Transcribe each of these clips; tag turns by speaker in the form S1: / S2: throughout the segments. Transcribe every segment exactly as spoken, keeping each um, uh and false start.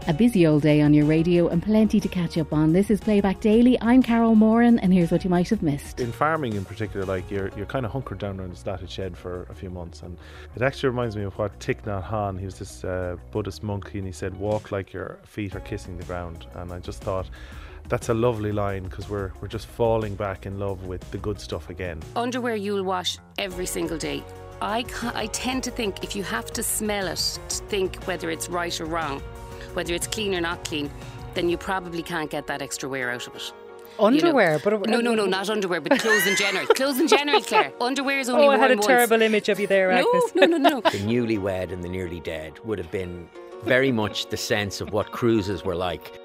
S1: A busy old day on your radio and plenty to catch up on. This is Playback Daily. I'm Carol Moran and here's what you might have missed.
S2: In farming in particular, like you're you're kind of hunkered down around the statted shed for a few months, and it actually reminds me of what Thich Nhat Hanh, he was this uh, Buddhist monk, and he said, walk like your feet are kissing the ground. And I just thought that's a lovely line, because we're we're just falling back in love with the good stuff again.
S3: Underwear you'll wash every single day. I, ca- I tend to think if you have to smell it to think whether it's right or wrong, whether it's clean or not clean, then you probably can't get that extra wear out of it.
S4: Underwear?
S3: You know?
S4: but
S3: No, no, no, not underwear, but clothes in general. Clothes in general, Claire. Underwear is only
S4: Oh, I
S3: worn
S4: had a
S3: once.
S4: terrible image of you there,
S3: No,
S4: Agnes.
S3: no, no, no.
S5: The newlywed and the nearly dead would have been very much the sense of what cruises were like.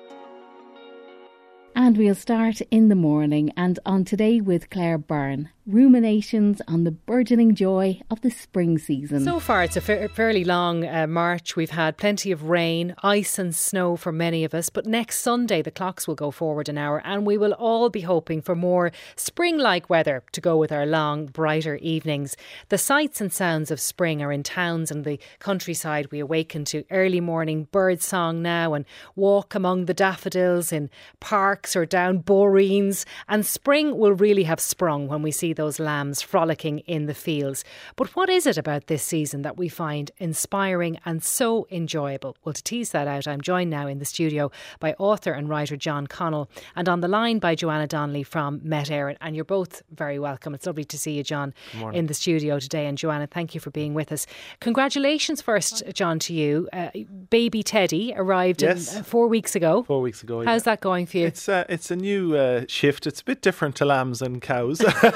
S1: And we'll start in the morning and on Today with Claire Byrne. Ruminations on the burgeoning joy of the spring season.
S4: So far it's a fa- fairly long uh, March. We've had plenty of rain, ice and snow for many of us, but next Sunday the clocks will go forward an hour and we will all be hoping for more spring-like weather to go with our long, brighter evenings. The sights and sounds of spring are in towns and the countryside. We awaken to early morning bird song now and walk among the daffodils in parks or down boreens, and spring will really have sprung when we see those lambs frolicking in the fields. But what is it about this season that we find inspiring and so enjoyable? Well, to tease that out, I'm joined now in the studio by author and writer John Connell, and on the line by Joanna Donnelly from Met Éireann. And you're both very welcome. It's lovely to see you, John, in the studio today. And Joanna, thank you for being with us. Congratulations first, John, to you. Uh, baby Teddy arrived
S2: Yes.
S4: in, uh, four weeks ago.
S2: Four weeks ago.
S4: How's
S2: yeah.
S4: that going for you?
S2: It's uh, it's a new uh, shift. It's a bit different to lambs and cows,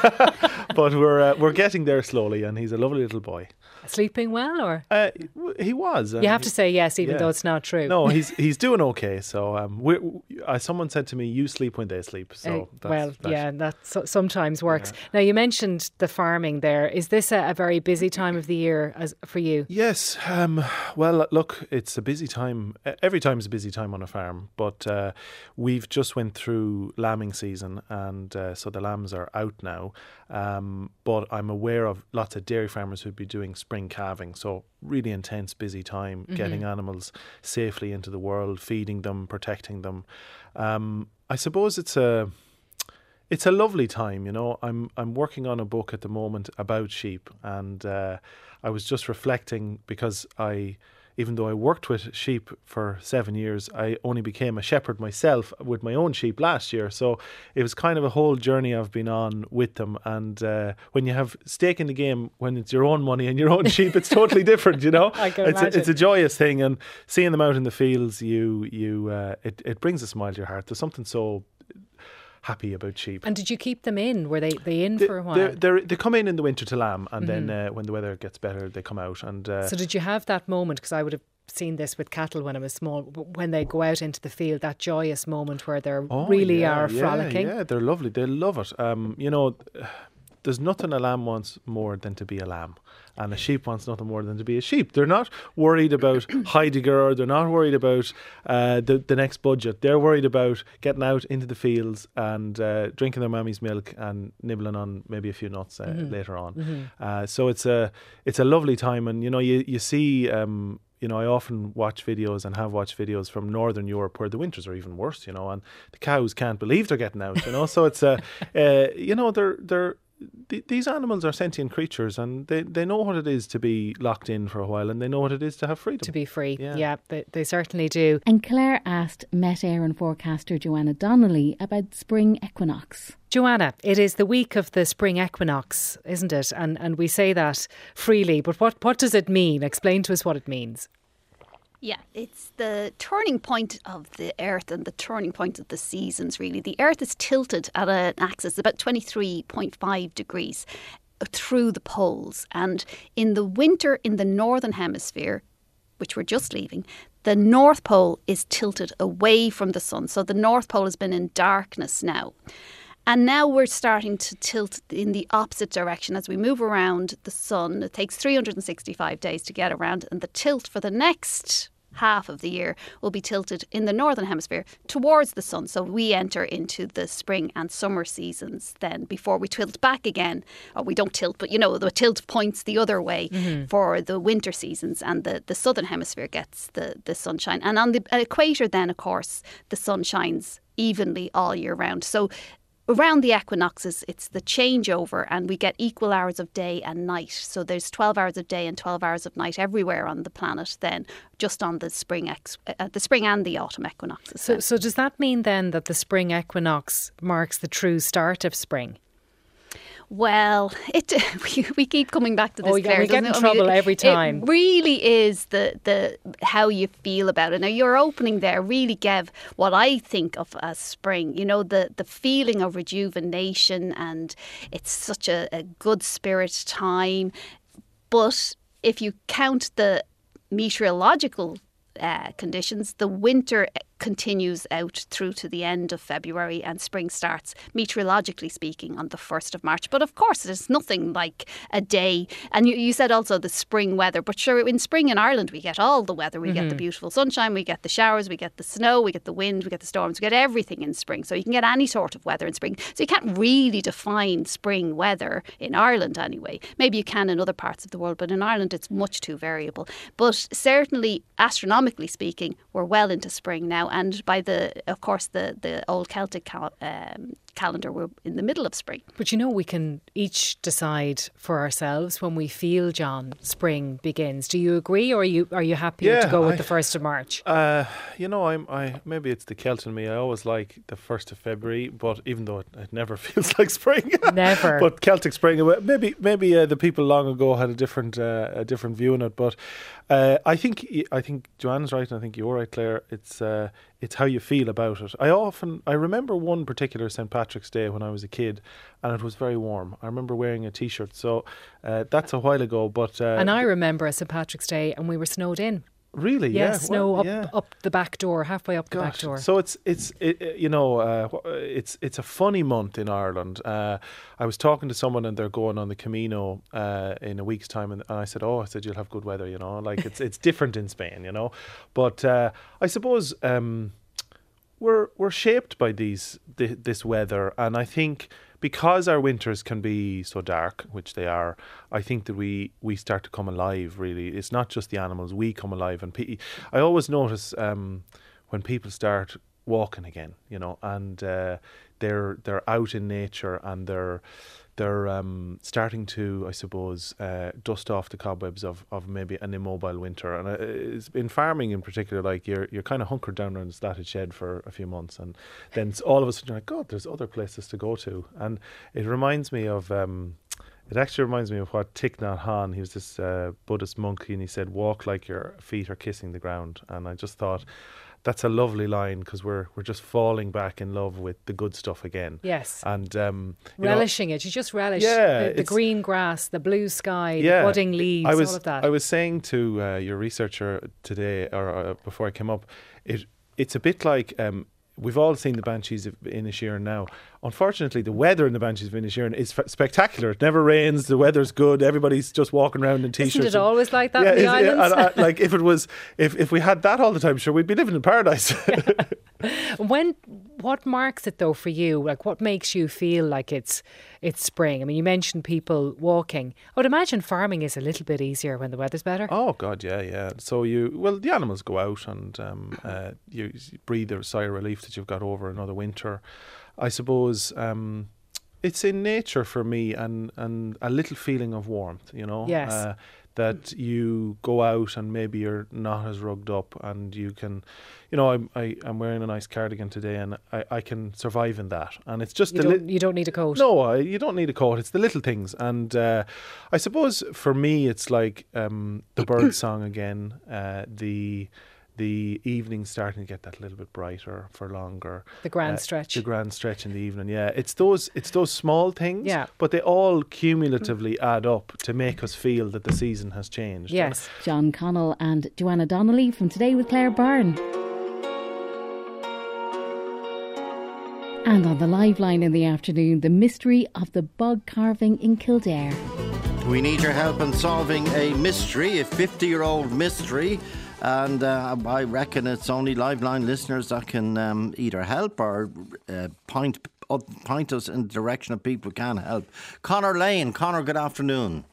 S2: but we're uh, we're getting there slowly, and he's a lovely little boy.
S4: Sleeping well, or
S2: Uh, he was.
S4: you have to say yes, even
S2: yeah.
S4: though it's not true.
S2: No, he's he's doing okay. So um, we, uh, someone said to me, "You sleep when they sleep." So
S4: Uh,
S2: that's,
S4: well,
S2: that.
S4: yeah, that so- sometimes works. Now, you mentioned the farming there. Is this a, a very busy time of the year as for you?
S2: Yes. Um, well, look, it's a busy time. E- Every time is a busy time on a farm. But uh, we've just went through lambing season, and uh, so the lambs are out now. Um, but I'm aware of lots of dairy farmers who'd be doing spring calving. So really intense, busy time,
S4: Mm-hmm.
S2: getting animals safely into the world, feeding them, protecting them. Um, I suppose it's a... It's a lovely time, you know. I'm I'm working on a book at the moment about sheep, and uh, I was just reflecting, because I, even though I worked with sheep for seven years, I only became a shepherd myself with my own sheep last year. So it was kind of a whole journey I've been on with them. And uh, when you have stake in the game, when it's your own money and your own sheep, it's totally different, you know.
S4: I can
S2: it's a,
S4: imagine.
S2: it's a joyous thing, and seeing them out in the fields, you you uh, it it brings a smile to your heart. There's something so happy about sheep.
S4: And did you keep them in? Were they, they in
S2: They-
S4: for a while?
S2: they're- they're- they come in in the winter to lamb, and then uh, when the weather gets better, they come out. And uh,
S4: So did you have that moment? Because I would have seen this with cattle when I was small. When they go out into the field, that joyous moment where they
S2: oh,
S4: really
S2: yeah,
S4: are
S2: yeah,
S4: frolicking.
S2: Yeah, they're lovely. They love it. Um, you know, there's nothing a lamb wants more than to be a lamb. And a sheep wants nothing more than to be a sheep. They're not worried about Heidegger. They're not worried about uh, the, the next budget. They're worried about getting out into the fields and uh, drinking their mammy's milk and nibbling on maybe a few nuts uh,
S4: Mm-hmm.
S2: later on. Mm-hmm. Uh, so it's a it's a lovely time. And, you know, you, you see... Um, You know, I often watch videos and have watched videos from Northern Europe where the winters are even worse, you know, and the cows can't believe they're getting out, you know. So it's, a, uh, you know, they're, they're, th- these animals are sentient creatures, and they, they know what it is to be locked in for a while, and they know what it is to have freedom.
S4: To be free.
S2: Yeah.
S4: Yeah, they, they certainly do.
S1: And Claire asked Met Éireann forecaster Joanna Donnelly about spring equinox.
S4: Joanna, it is the week of the spring equinox, isn't it? And and we say that freely, but what, what does it mean? Explain to us what it means.
S6: Yeah, it's the turning point of the Earth and the turning point of the seasons, really. The Earth is tilted at an axis about twenty-three point five degrees through the poles. And in the winter in the northern hemisphere, which we're just leaving, the North Pole is tilted away from the sun. So the North Pole has been in darkness now. And now we're starting to tilt in the opposite direction as we move around the sun. It takes three hundred sixty-five days to get around, and the tilt for the next half of the year will be tilted in the northern hemisphere towards the sun. So we enter into the spring and summer seasons then before we tilt back again. Or we don't tilt, but you know, the tilt points the other way mm-hmm. for the winter seasons, and the, the southern hemisphere gets the, the sunshine. And on the equator then, of course, the sun shines evenly all year round. So around the equinoxes, it's the changeover, and we get equal hours of day and night. So there's twelve hours of day and twelve hours of night everywhere on the planet then, just on the spring ex- uh, the spring and the autumn equinoxes.
S4: So, so does that mean then that the spring equinox marks the true start of spring?
S6: Well, it we, we keep coming back to this.
S4: Oh, yeah, we get in trouble I mean,
S6: every
S4: time.
S6: It really is the the how you feel about it. Now, your opening there really gave what I think of as spring. You know, the the feeling of rejuvenation, and it's such a, a good spirit time. But if you count the meteorological uh, conditions, the winter continues out through to the end of February, and spring starts, meteorologically speaking, on the first of March. But of course, there's nothing like a day. And you, you said also the spring weather. But sure, in spring in Ireland, we get all the weather. We mm-hmm. get the beautiful sunshine, we get the showers, we get the snow, we get the wind, we get the storms, we get everything in spring. So you can get any sort of weather in spring. So you can't really define spring weather in Ireland anyway. Maybe you can in other parts of the world, but in Ireland it's much too variable. But certainly, astronomically speaking, we're well into spring now. And by the, of course, the, the old Celtic cal- um, calendar, we're in the middle of spring.
S4: But you know, we can each decide for ourselves when we feel, John, spring begins. Do you agree, or are you are you happy
S2: yeah,
S4: to go with
S2: I,
S4: the first of March?
S2: Uh, you know, I'm. I maybe it's the Celt in me. I always like the first of February, but even though it, it never feels like spring,
S4: never.
S2: But Celtic spring, maybe maybe uh, the people long ago had a different uh, a different view on it. But uh, I think I think Joanne's right, and I think you're right, Claire. It's uh, it's how you feel about it. I often I remember one particular Saint Patrick's Day when I was a kid, and it was very warm. I remember wearing a T-shirt, so uh, that's a while ago. But uh,
S4: and I remember a Saint Patrick's Day, and we were snowed in.
S2: Really?
S4: Yeah,
S2: yeah.
S4: snow
S2: well,
S4: up
S2: yeah.
S4: up the back door, halfway up
S2: Gosh.
S4: the back door.
S2: So it's it's it, you know uh, it's it's a funny month in Ireland. Uh, I was talking to someone, and they're going on the Camino uh, in a week's time, and, and I said, "Oh, I said you'll have good weather, you know, like it's it's different in Spain, you know." But uh, I suppose um, we're we're shaped by these th- this weather, and I think, because our winters can be so dark, which they are, I think that we, we start to come alive, really. It's not just the animals, we come alive. And pe- I always notice um, when people start walking again, you know, and uh, they're they're out in nature, and they're they're um, starting to, I suppose, uh, dust off the cobwebs of, of maybe an immobile winter. And uh, it's in farming in particular, like you're you're kind of hunkered down around the slatted shed for a few months, and then all of a sudden you're like, God, there's other places to go to. And it reminds me of, um, it actually reminds me of what Thich Nhat Hanh, he was this uh, Buddhist monk, and he said, walk like your feet are kissing the ground. And I just thought, that's a lovely line, because we're we're just falling back in love with the good stuff again.
S4: Yes.
S2: And um,
S4: relishing
S2: know,
S4: it. You just relish
S2: yeah,
S4: the, the green grass, the blue sky,
S2: yeah,
S4: the budding leaves,
S2: I was,
S4: all of that.
S2: I was saying to uh, your researcher today, or uh, before I came up, it it's a bit like, um, we've all seen the Banshees of Inisherin now. Unfortunately, the weather in the Banshees of Inisherin is f- spectacular. It never rains. The weather's good. Everybody's just walking around in t-shirts.
S4: Isn't it always like that
S2: yeah,
S4: in the islands?
S2: Yeah, and, uh, like if it was, if if we had that all the time, sure, we'd be living in paradise.
S4: When, what marks it though for you? Like, what makes you feel like it's it's spring? I mean, you mentioned people walking. I would imagine farming is a little bit easier when the weather's better.
S2: Oh God, yeah, yeah. So you, well, the animals go out, and um, uh, you breathe a sigh of relief that you've got over another winter. I suppose um, it's in nature for me, and, and a little feeling of warmth, you know.
S4: Yes.
S2: Uh, that you go out and maybe you're not as rugged up, and you can, you know, I'm I, I'm wearing a nice cardigan today, and I, I can survive in that. And it's just
S4: you
S2: the
S4: don't,
S2: li-
S4: you don't need a coat.
S2: No, I, you don't need a coat. It's the little things, and uh, I suppose for me it's like um, the bird song again, uh, the. The evening starting to get that little bit brighter for longer.
S4: The grand
S2: uh,
S4: stretch.
S2: The grand stretch in the evening, yeah. It's those it's those small things,
S4: yeah.
S2: but they all cumulatively add up to make us feel that the season has changed.
S4: Yes.
S1: John Connell and Joanna Donnelly from Today with Claire Byrne. And on the live line in the afternoon, the mystery of the bog carving in Kildare.
S7: We need your help in solving a mystery, a fifty-year-old mystery. And uh, I reckon it's only Liveline listeners that can um, either help or uh, point, uh, point us in the direction of people who can help. Conor Lane. Conor, good afternoon.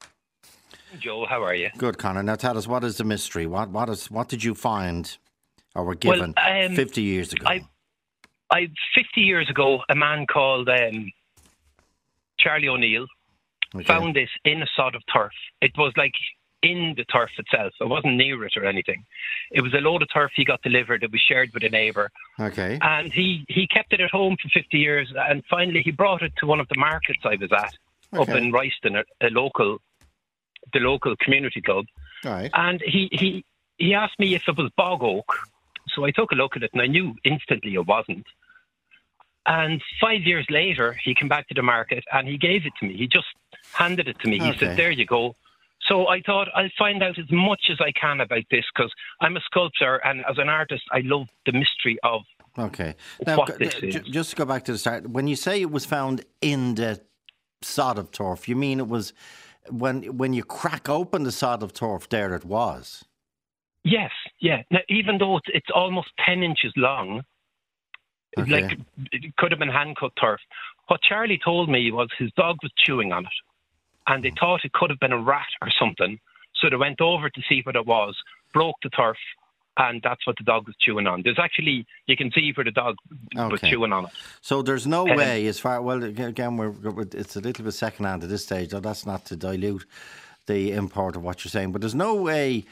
S8: Joe, how are you?
S7: Good, Conor. Now tell us, what is the mystery? What what is what did you find or were given
S8: well, um,
S7: fifty years ago?
S8: I, I fifty years ago, a man called um, Charlie O'Neill okay. found this in a sod of turf. It was like in the turf itself. It wasn't near it or anything. It was a load of turf he got delivered. It was shared with a neighbour.
S7: Okay.
S8: And he, he kept it at home for fifty years. And finally, he brought it to one of the markets I was at okay. up in Royston, a, a local, the local community club.
S7: Right.
S8: And he, he, he asked me if it was bog oak. So I took a look at it and I knew instantly it wasn't. And five years later, he came back to the market and he gave it to me. He just handed it to me.
S7: Okay.
S8: He said, there you go. So I thought I'll find out as much as I can about this because I'm a sculptor and as an artist, I love the mystery of
S7: okay.
S8: now, what this
S7: j-
S8: is.
S7: Just to go back to the start, when you say it was found in the sod of turf, you mean it was when when you crack open the sod of turf, there it was?
S8: Yes, yeah. Now, even though it's, it's almost ten inches long, okay. like it could have been hand-cut turf. What Charlie told me was his dog was chewing on it. And they thought it could have been a rat or something. So they went over to see what it was, broke the turf, and that's what the dog was chewing on. There's actually, you can see where the dog okay. was chewing on it.
S7: So there's no
S8: um,
S7: way, as far, well, again, we're, it's a little bit second-hand at this stage, though that's not to dilute the import of what you're saying, but there's no way,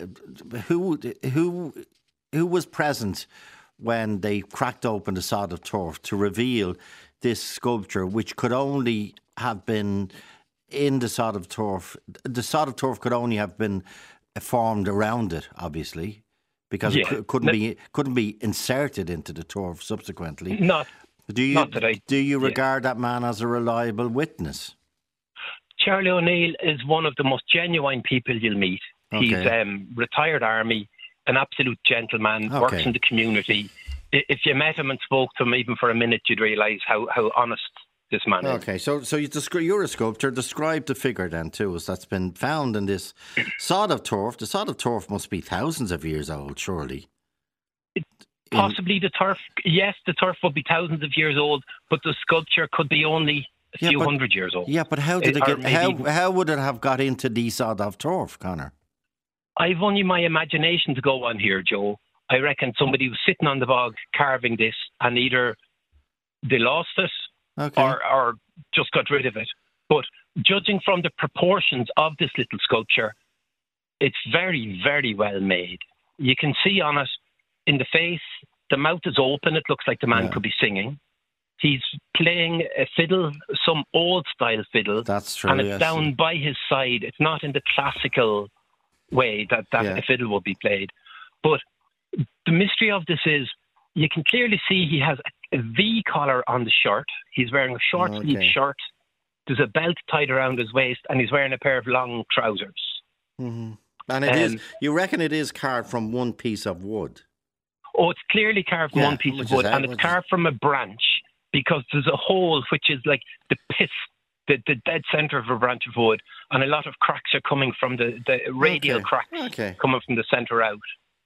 S7: who who who was present when they cracked open the sod of turf to reveal this sculpture, which could only have been in the sod of turf. The sod of turf could only have been formed around it, obviously, because yeah. it couldn't be couldn't be inserted into the turf subsequently.
S8: Not,
S7: do you
S8: not that I,
S7: do you
S8: yeah.
S7: regard that man as a reliable witness?
S8: Charlie O'Neill is one of the most genuine people you'll meet. Okay. He's um, retired army, an absolute gentleman, okay. works in the community. If you met him and spoke to him even for a minute, you'd realise how, how honest this man is.
S7: Okay, so so you descri- you're a sculptor. Describe the figure then to us that's been found in this sod of turf. The sod of turf must be thousands of years old, surely.
S8: It, possibly in, the turf, yes, the turf would be thousands of years old, but the sculpture could be only a yeah, few but, hundred years old.
S7: Yeah, but how did it, it get? How how would it have got into the sod of turf, Conor?
S8: I've only my imagination to go on here, Joe. I reckon somebody was sitting on the bog carving this, and either they lost it. Okay. Or, or just got rid of it. But judging from the proportions of this little sculpture, it's very, very well made. You can see on it, in the face, the mouth is open. It looks like the man yeah. could be singing. He's playing a fiddle, some old-style fiddle.
S7: That's true,
S8: and it's
S7: yes.
S8: down by his side. It's not in the classical way that, that yeah. a fiddle would be played. But the mystery of this is, you can clearly see he has a V collar on the shirt. He's wearing a short okay. sleeve shirt. There's a belt tied around his waist, and he's wearing a pair of long trousers.
S7: Mm-hmm. And it um, is, you reckon it is carved from one piece of wood?
S8: Oh, it's clearly carved from yeah, one piece of wood, and it's carved from a branch because there's a hole which is like the pith, the, the dead centre of a branch of wood, and a lot of cracks are coming from the, the radial
S7: okay.
S8: cracks
S7: okay.
S8: coming from the centre out.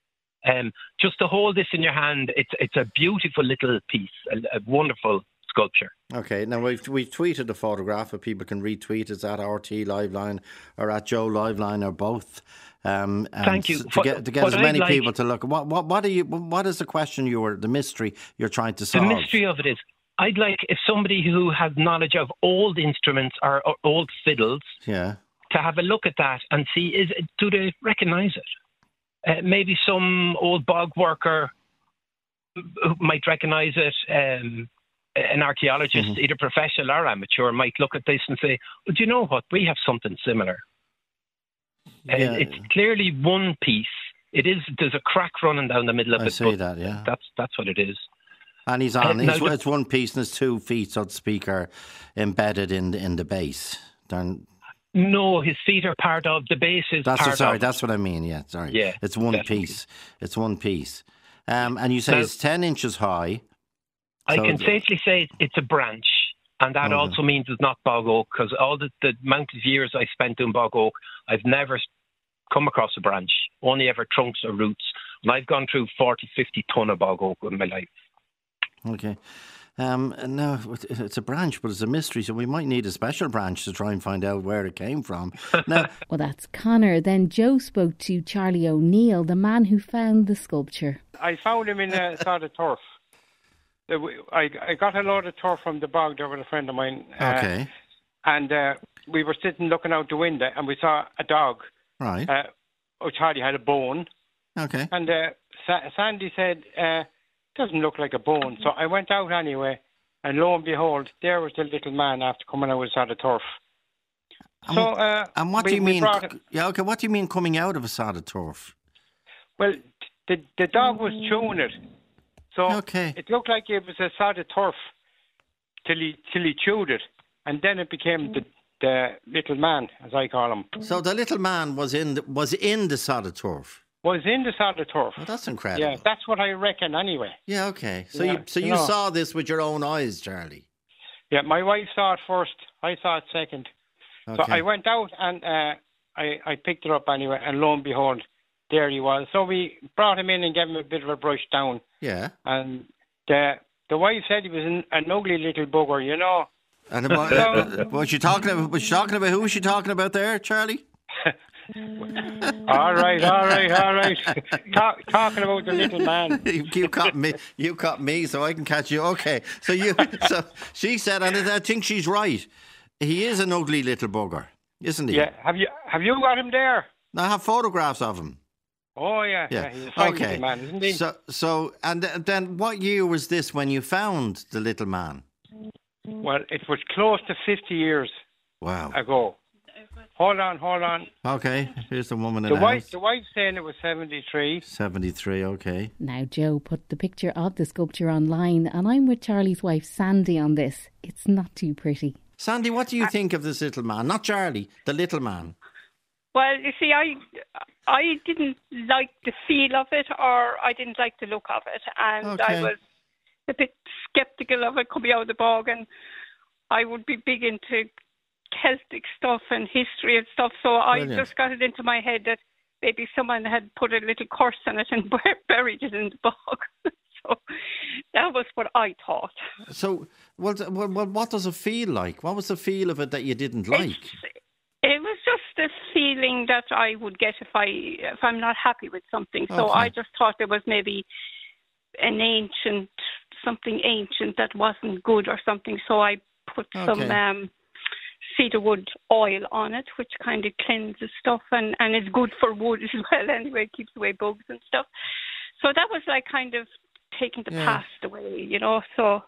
S8: Um, just to hold this in your hand, it's it's a beautiful little piece, a, a wonderful sculpture.
S7: Okay, now we've we've tweeted the photograph, if people can retweet it at R T Liveline or at Joe Liveline or both. Um,
S8: Thank you.
S7: To what, get, to get as many like, people to look. What what what are you? What is the question you were? The mystery you're trying to solve?
S8: The mystery of it is, I'd like if somebody who has knowledge of old instruments or, or old fiddles,
S7: yeah,
S8: to have a look at that and see is do they recognise it? Uh, maybe some old bog worker who might recognise it. Um, an archaeologist, mm-hmm. either professional or amateur, might look at this and say, well, do you know what? We have something similar. Yeah. Uh, it's clearly one piece. It is. There's a crack running down the middle of
S7: I
S8: it.
S7: I see that, yeah.
S8: That's, that's what it is.
S7: And he's on.
S8: Uh,
S7: he's,
S8: the,
S7: it's one piece and his two feet, so to speak, are embedded in, in the base. They're,
S8: No, his feet are part of the base. Is
S7: that's
S8: part
S7: what, sorry,
S8: of
S7: that's what I mean. Yeah, sorry.
S8: Yeah,
S7: it's one
S8: definitely.
S7: piece. It's one piece. Um, and you say
S8: now,
S7: it's ten inches high.
S8: I
S7: so
S8: can safely say it's a branch, and that
S7: okay.
S8: also means it's not bog oak. Because all the, the amount of years I spent doing bog oak, I've never come across a branch, only ever trunks or roots. And I've gone through forty, fifty ton of bog oak in my life.
S7: Okay. Um, no, it's a branch, but it's a mystery, so we might need a special branch to try and find out where it came from. Now,
S1: well, that's Connor. Then Joe spoke to Charlie O'Neill, the man who found the sculpture.
S9: I found him in a sod of turf. I, I got a load of turf from the bog there with a friend of mine.
S7: Okay.
S9: Uh, and uh, we were sitting looking out the window, and we saw a dog.
S7: Right.
S9: Uh, oh, Charlie had a bone.
S7: Okay.
S9: And uh, Sa- Sandy said, uh, doesn't look like a bone. So I went out anyway, and lo and behold, there was the little man after coming out with a sod of turf.
S7: And,
S9: so, uh,
S7: and what
S9: we,
S7: do you mean?
S9: Him,
S7: yeah, okay. What do you mean coming out of a sod of turf?
S9: Well, the the dog was chewing it, so
S7: okay.
S9: it looked like it was a sod of turf till he till he chewed it, and then it became the the little man, as I call him.
S7: So the little man was in the, was in the sod of turf.
S9: Was in the sod of turf.
S7: Oh, that's incredible.
S9: Yeah, that's what I reckon anyway.
S7: Yeah, okay. So
S9: yeah,
S7: you so you, you know. saw this with your own eyes, Charlie?
S9: Yeah, my wife saw it first. I saw it second.
S7: Okay.
S9: So I went out and uh, I, I picked it up anyway, and lo and behold, there he was. So we brought him in and gave him a bit of a brush down.
S7: Yeah.
S9: And the the wife said he was an, an ugly little bugger, you know.
S7: And about, uh, was she talking about? Was she talking about? Who was she talking about there, Charlie?
S9: all right, all right, all right. Talk, talking about the little man.
S7: you, you caught me. You caught me, so I can catch you. Okay. So you. So she said, and I think she's right. He is an ugly little bugger, isn't he?
S9: Yeah. Have you Have you got him there?
S7: I have photographs of him.
S9: Oh yeah,
S7: yeah.
S9: yeah he's a fine
S7: okay.
S9: little man, isn't he?
S7: So, so, and then, what year was this when you found the little man?
S9: Well, it was close to fifty years.
S7: Wow.
S9: Ago. Hold on, hold on.
S7: Okay, here's the woman in
S9: the
S7: the
S9: wife,
S7: house.
S9: The wife's saying it was seventy-three.
S7: seventy-three, okay.
S1: Now, Joe put the picture of the sculpture online, and I'm with Charlie's wife, Sandy, on this. It's not too pretty.
S7: Sandy, what do you think of this little man? Not Charlie, the little man.
S10: Well, you see, I I didn't like the feel of it, or I didn't like the look of it, and
S7: okay.
S10: I was a bit sceptical of it coming out of the bog, and I would be big into Celtic stuff and history and stuff, so Brilliant. I just got it into my head that maybe someone had put a little curse on it and buried it in the bog. So that was what I thought.
S7: So, well, well, what does it feel like? What was the feel of it that you didn't like?
S10: It's, it was just a feeling that I would get if I if I'm not happy with something. So
S7: okay.
S10: I just thought there was maybe an ancient something ancient that wasn't good or something. So I put
S7: okay.
S10: some um, cedarwood oil on it, which kind of cleanses stuff and and is good for wood as well. Anyway, it keeps away bugs and stuff. So that was like kind of taking the
S7: yeah.
S10: past away, you know. So.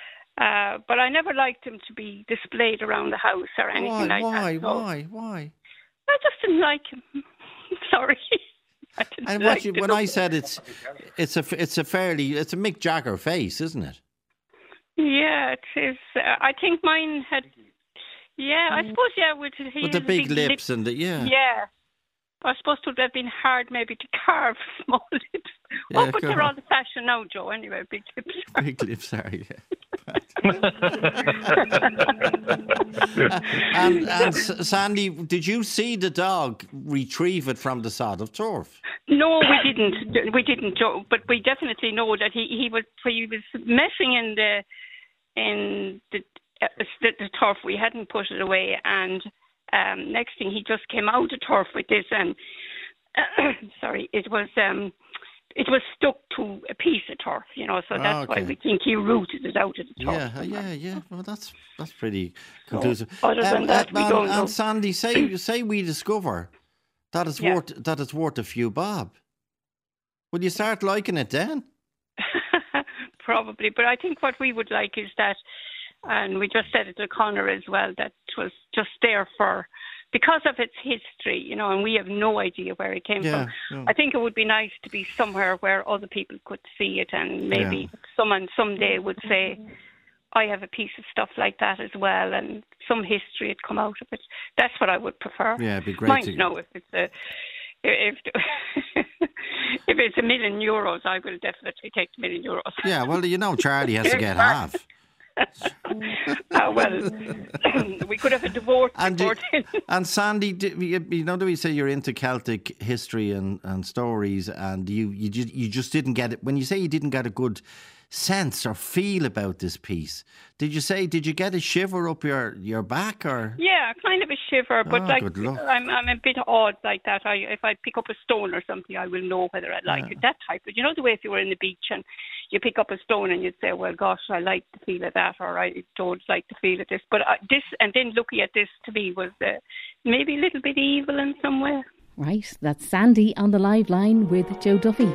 S10: Uh, but I never liked him to be displayed around the house or anything
S7: why,
S10: like
S7: why,
S10: that. So
S7: why? Why? Why?
S10: I just didn't like him. Sorry. I didn't
S7: and
S10: like
S7: what you,
S10: the
S7: when
S10: look.
S7: I said it's, it's a, it's a fairly, it's a Mick Jagger face, isn't it?
S10: Yeah, it is. Uh, I think mine had. Yeah, I suppose. Yeah, with, he
S7: with the big,
S10: big
S7: lips
S10: lip.
S7: and the yeah.
S10: Yeah. I suppose it would have been hard maybe to carve small lips.
S7: Yeah,
S10: oh, but they're all the fashion now, Joe, anyway, big lips.
S7: Big lips, sorry. Yeah. and, and Sandy, did you see the dog retrieve it from the sod of turf?
S10: No, we didn't. We didn't, Joe, but we definitely know that he, he was he was messing in the in the, uh, the, the turf. We hadn't put it away, and Um, next thing, he just came out of turf with this, and uh, sorry, it was um, it was stuck to a piece of turf, you know. So that's
S7: okay.
S10: why we think he rooted it out of the turf.
S7: Yeah, yeah, yeah. Well, that's that's pretty conclusive.
S10: So, other than
S7: um,
S10: that,
S7: uh,
S10: we
S7: and,
S10: don't know.
S7: And Sandy, say say we discover that it's
S10: yeah.
S7: worth that it's worth a few bob. Will you start liking it then?
S10: Probably, but I think what we would like is that. And we just said it to Connor as well, that it was just there for, because of its history, you know, and we have no idea where it came
S7: yeah,
S10: from.
S7: Yeah.
S10: I think it would be nice to be somewhere where other people could see it, and maybe
S7: yeah.
S10: someone someday would say, I have a piece of stuff like that as well, and some history had come out of it. That's what I would prefer.
S7: Yeah, it'd be great
S10: Mind
S7: to
S10: know if it's a... If if it's a million euros, I will definitely take the million euros.
S7: Yeah, well, you know, Charlie has to get half.
S10: uh, well, we could have a divorce
S7: and
S10: before
S7: do,
S10: then.
S7: And Sandy, do, you, you know, do we say you're into Celtic history and, and stories, and you, you just, you just didn't get it when you say you didn't get a good sense or feel about this piece? Did you say, did you get a shiver up your, your back, or?
S10: Yeah, kind of a shiver, but
S7: oh,
S10: like
S7: good luck.
S10: I'm I'm a bit odd like that. I if I pick up a stone or something, I will know whether I like
S7: yeah.
S10: it. That type of, you know, the way if you were in the beach and you pick up a stone and you'd say, well, gosh, I like the feel of that, or I don't like the feel of this. But uh, this, and then looking at this to me was uh, maybe a little bit evil in some way.
S1: Right, that's Sandy on the live line with Joe Duffy.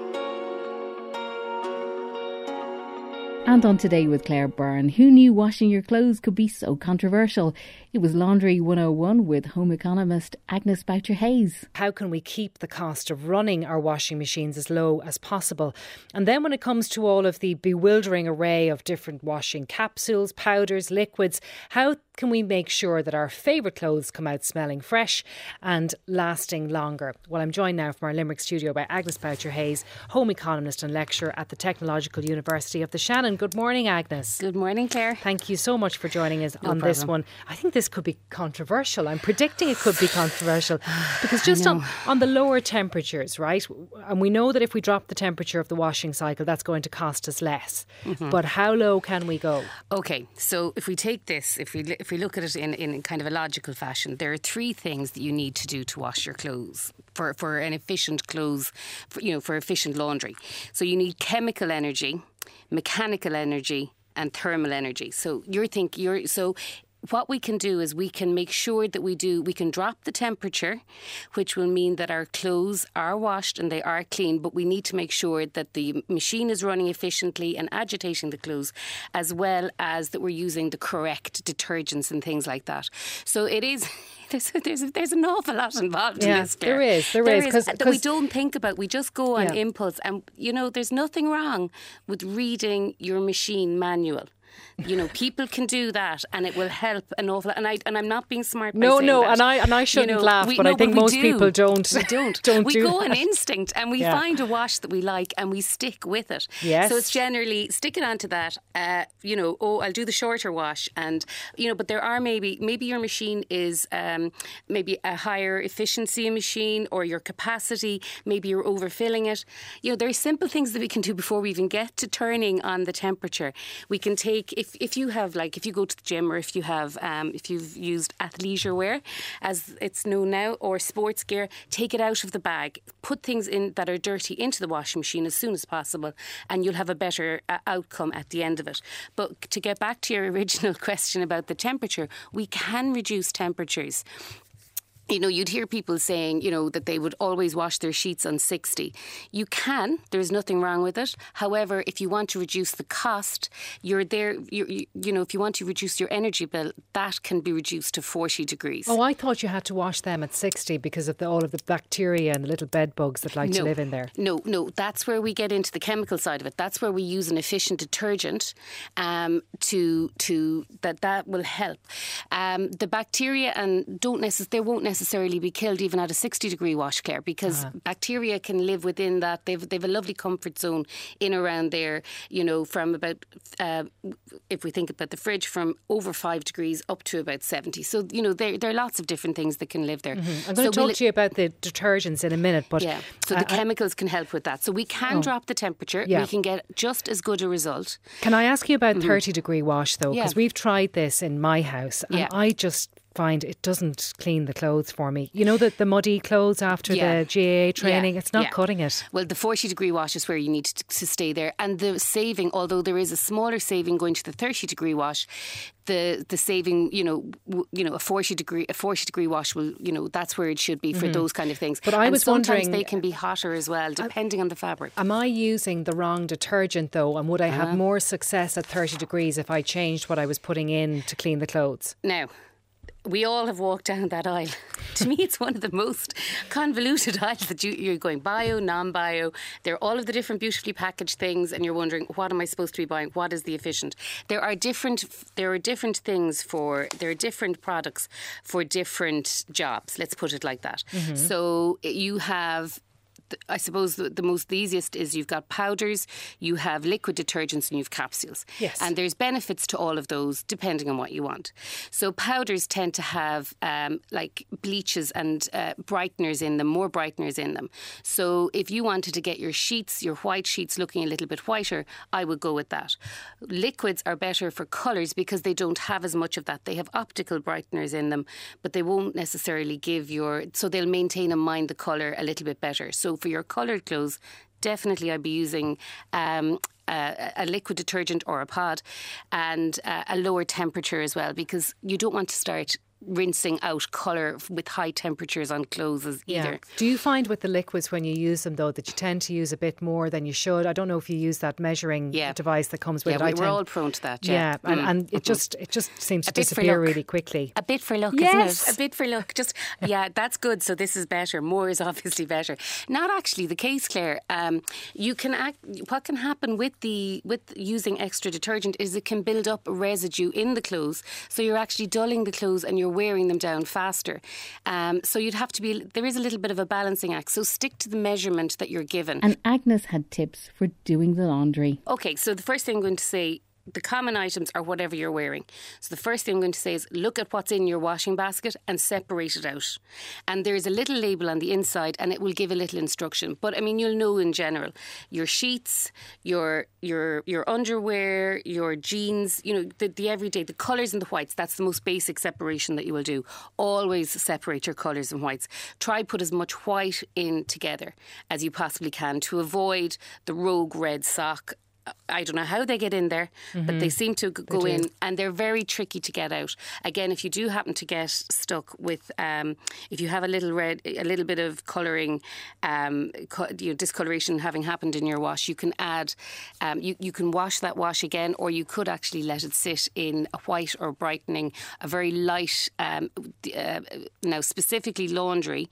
S1: And on Today with Claire Byrne, who knew washing your clothes could be so controversial? It was Laundry one oh one with home economist Agnes Boucher-Hayes.
S4: How can we keep the cost of running our washing machines as low as possible? And then when it comes to all of the bewildering array of different washing capsules, powders, liquids, how can we make sure that our favourite clothes come out smelling fresh and lasting longer? Well, I'm joined now from our Limerick studio by Agnes Boucher-Hayes, home economist and lecturer at the Technological University of the Shannon. Good morning, Agnes.
S3: Good morning, Claire.
S4: Thank you so much for joining us
S3: no
S4: on
S3: problem.
S4: this one. I think this could be controversial. I'm predicting it could be controversial because just on, on the lower temperatures, right? And we know that if we drop the temperature of the washing cycle, that's going to cost us less. Mm-hmm. But how low can we go?
S3: Okay, so if we take this, if we if we look at it in, in kind of a logical fashion, there are three things that you need to do to wash your clothes for, for an efficient clothes, for, you know, for efficient laundry. So you need chemical energy, mechanical energy and thermal energy. So you're thinking, you're so what we can do is we can make sure that we do, we can drop the temperature, which will mean that our clothes are washed and they are clean, but we need to make sure that the machine is running efficiently and agitating the clothes, as well as that we're using the correct detergents and things like that. So it is... There's, there's, there's an awful lot involved
S4: yeah,
S3: in this, Claire.
S4: There is, there,
S3: there
S4: is.
S3: is
S4: Cause,
S3: that
S4: cause
S3: we don't think about. We just go on
S4: yeah.
S3: impulse. And, you know, there's nothing wrong with reading your machine manual. You know, people can do that, and it will help an awful lot. And I and I'm not being smart. By
S4: no,
S3: saying
S4: no,
S3: that.
S4: and I and I shouldn't
S3: you know,
S4: laugh,
S3: we,
S4: but
S3: no,
S4: I think
S3: but
S4: most
S3: do.
S4: people don't.
S3: We don't.
S4: don't
S3: we
S4: do
S3: go
S4: that.
S3: on instinct, and we
S4: yeah.
S3: find a wash that we like, and we stick with it.
S4: Yes.
S3: So it's generally stick it onto that. Uh, you know, oh, I'll do the shorter wash, and you know, but there are maybe maybe your machine is um, maybe a higher efficiency machine, or your capacity. Maybe you're overfilling it. You know, there are simple things that we can do before we even get to turning on the temperature. We can take if if you have like if you go to the gym, or if you have um, if you've used athleisure wear, as it's known now, or sports gear, take it out of the bag, put things in that are dirty into the washing machine as soon as possible, and you'll have a better uh, outcome at the end of it. But to get back to your original question about the temperature, we can reduce temperatures. You know, you'd hear people saying, you know, that they would always wash their sheets on sixty. You can. There's nothing wrong with it. However, if you want to reduce the cost, you're there, you're, you, you know, if you want to reduce your energy bill, that can be reduced to forty degrees.
S4: Oh, I thought you had to wash them at sixty because of the, all of the bacteria and the little bed bugs that like
S3: no,
S4: to live in there.
S3: No, no. That's where we get into the chemical side of it. That's where we use an efficient detergent um, to, to that, that will help. Um, the bacteria and don't necess- they won't necessarily necessarily be killed even at a sixty degree wash, Claire, because uh-huh. bacteria can live within that. They've they've a lovely comfort zone in around there, you know, from about, uh, if we think about the fridge, from over five degrees up to about seventy. So, you know, there, there are lots of different things that can live there.
S4: Mm-hmm. I'm going
S3: so
S4: to talk
S3: we'll,
S4: to you about the detergents in a minute. But
S3: yeah, so
S4: uh,
S3: the chemicals can help with that. So we can oh. drop the temperature. Yeah. We can get just as good a result.
S4: Can I ask you about mm-hmm. thirty degree wash, though? Because yeah. we've tried this in my house, and
S3: yeah.
S4: I just find it doesn't clean the clothes for me. You know, the, the muddy clothes after yeah. the G A A training, yeah. it's not yeah. cutting it.
S3: Well, the forty degree wash is where you need to, to stay there. And the saving, although there is a smaller saving going to the thirty degree wash, the the saving, you know, w- you know, a forty degree a forty degree wash will, you know, that's where it should be for mm-hmm. those kind of things.
S4: But I
S3: and
S4: was
S3: sometimes
S4: wondering,
S3: they can be hotter as well, depending on the fabric.
S4: Am I using the wrong detergent though? And would I have uh-huh. more success at thirty degrees if I changed what I was putting in to clean the clothes?
S3: Now, we all have walked down that aisle. To me, it's one of the most convoluted aisles that you, you're going bio, non-bio. There are all of the different beautifully packaged things, and you're wondering, what am I supposed to be buying? What is the efficient? There are different. There are different things for. There are different products for different jobs. Let's put it like that. Mm-hmm. So you have I suppose the, the most the easiest is you've got powders, you have liquid detergents, and you've capsules.
S4: Yes.
S3: And there's benefits to all of those depending on what you want. So powders tend to have um, like bleaches and uh, brighteners in them, more brighteners in them. So if you wanted to get your sheets, your white sheets looking a little bit whiter, I would go with that. Liquids are better for colours because they don't have as much of that. They have optical brighteners in them, but they won't necessarily give your, so they'll maintain and mind the colour a little bit better. So for your coloured clothes, definitely I'd be using um, a, a liquid detergent or a pod, and uh, a lower temperature as well, because you don't want to start rinsing out colour with high temperatures on clothes either.
S4: Yeah. Do you find with the liquids when you use them though that you tend to use a bit more than you should? I don't know if you use that measuring
S3: yeah.
S4: device that comes with
S3: yeah,
S4: it.
S3: I
S4: we're
S3: tend, all prone to that. Yeah,
S4: yeah and,
S3: mm.
S4: and it
S3: mm-hmm.
S4: just it just seems
S3: a
S4: to disappear
S3: luck.
S4: really quickly.
S3: A bit for luck,
S4: yes.
S3: isn't it? A bit for luck. Just yeah, that's good. So this is better. More is obviously better. Not actually the case, Claire. Um, you can act. What can happen with the with using extra detergent is it can build up residue in the clothes. So you're actually dulling the clothes and you're wearing them down faster. Um, so you'd have to be, there is a little bit of a balancing act. So stick to the measurement that you're given.
S1: And Agnes had tips for doing the laundry.
S3: Okay, so the first thing I'm going to say, the common items are whatever you're wearing. So the first thing I'm going to say is look at what's in your washing basket and separate it out. And there's a little label on the inside and it will give a little instruction. But I mean, you'll know in general, your sheets, your your your underwear, your jeans, you know, the, the everyday, the colours and the whites, that's the most basic separation that you will do. Always separate your colours and whites. Try put as much white in together as you possibly can to avoid the rogue red sock. I don't know how they get in there, mm-hmm. but they seem to go
S4: they
S3: in, and they're very tricky to get out. Again, if you do happen to get stuck with, um, if you have a little red, a little bit of colouring, um, co- you know, discoloration having happened in your wash, you can add, um, you, you can wash that wash again, or you could actually let it sit in a white or brightening, a very light, um, uh, now specifically laundry,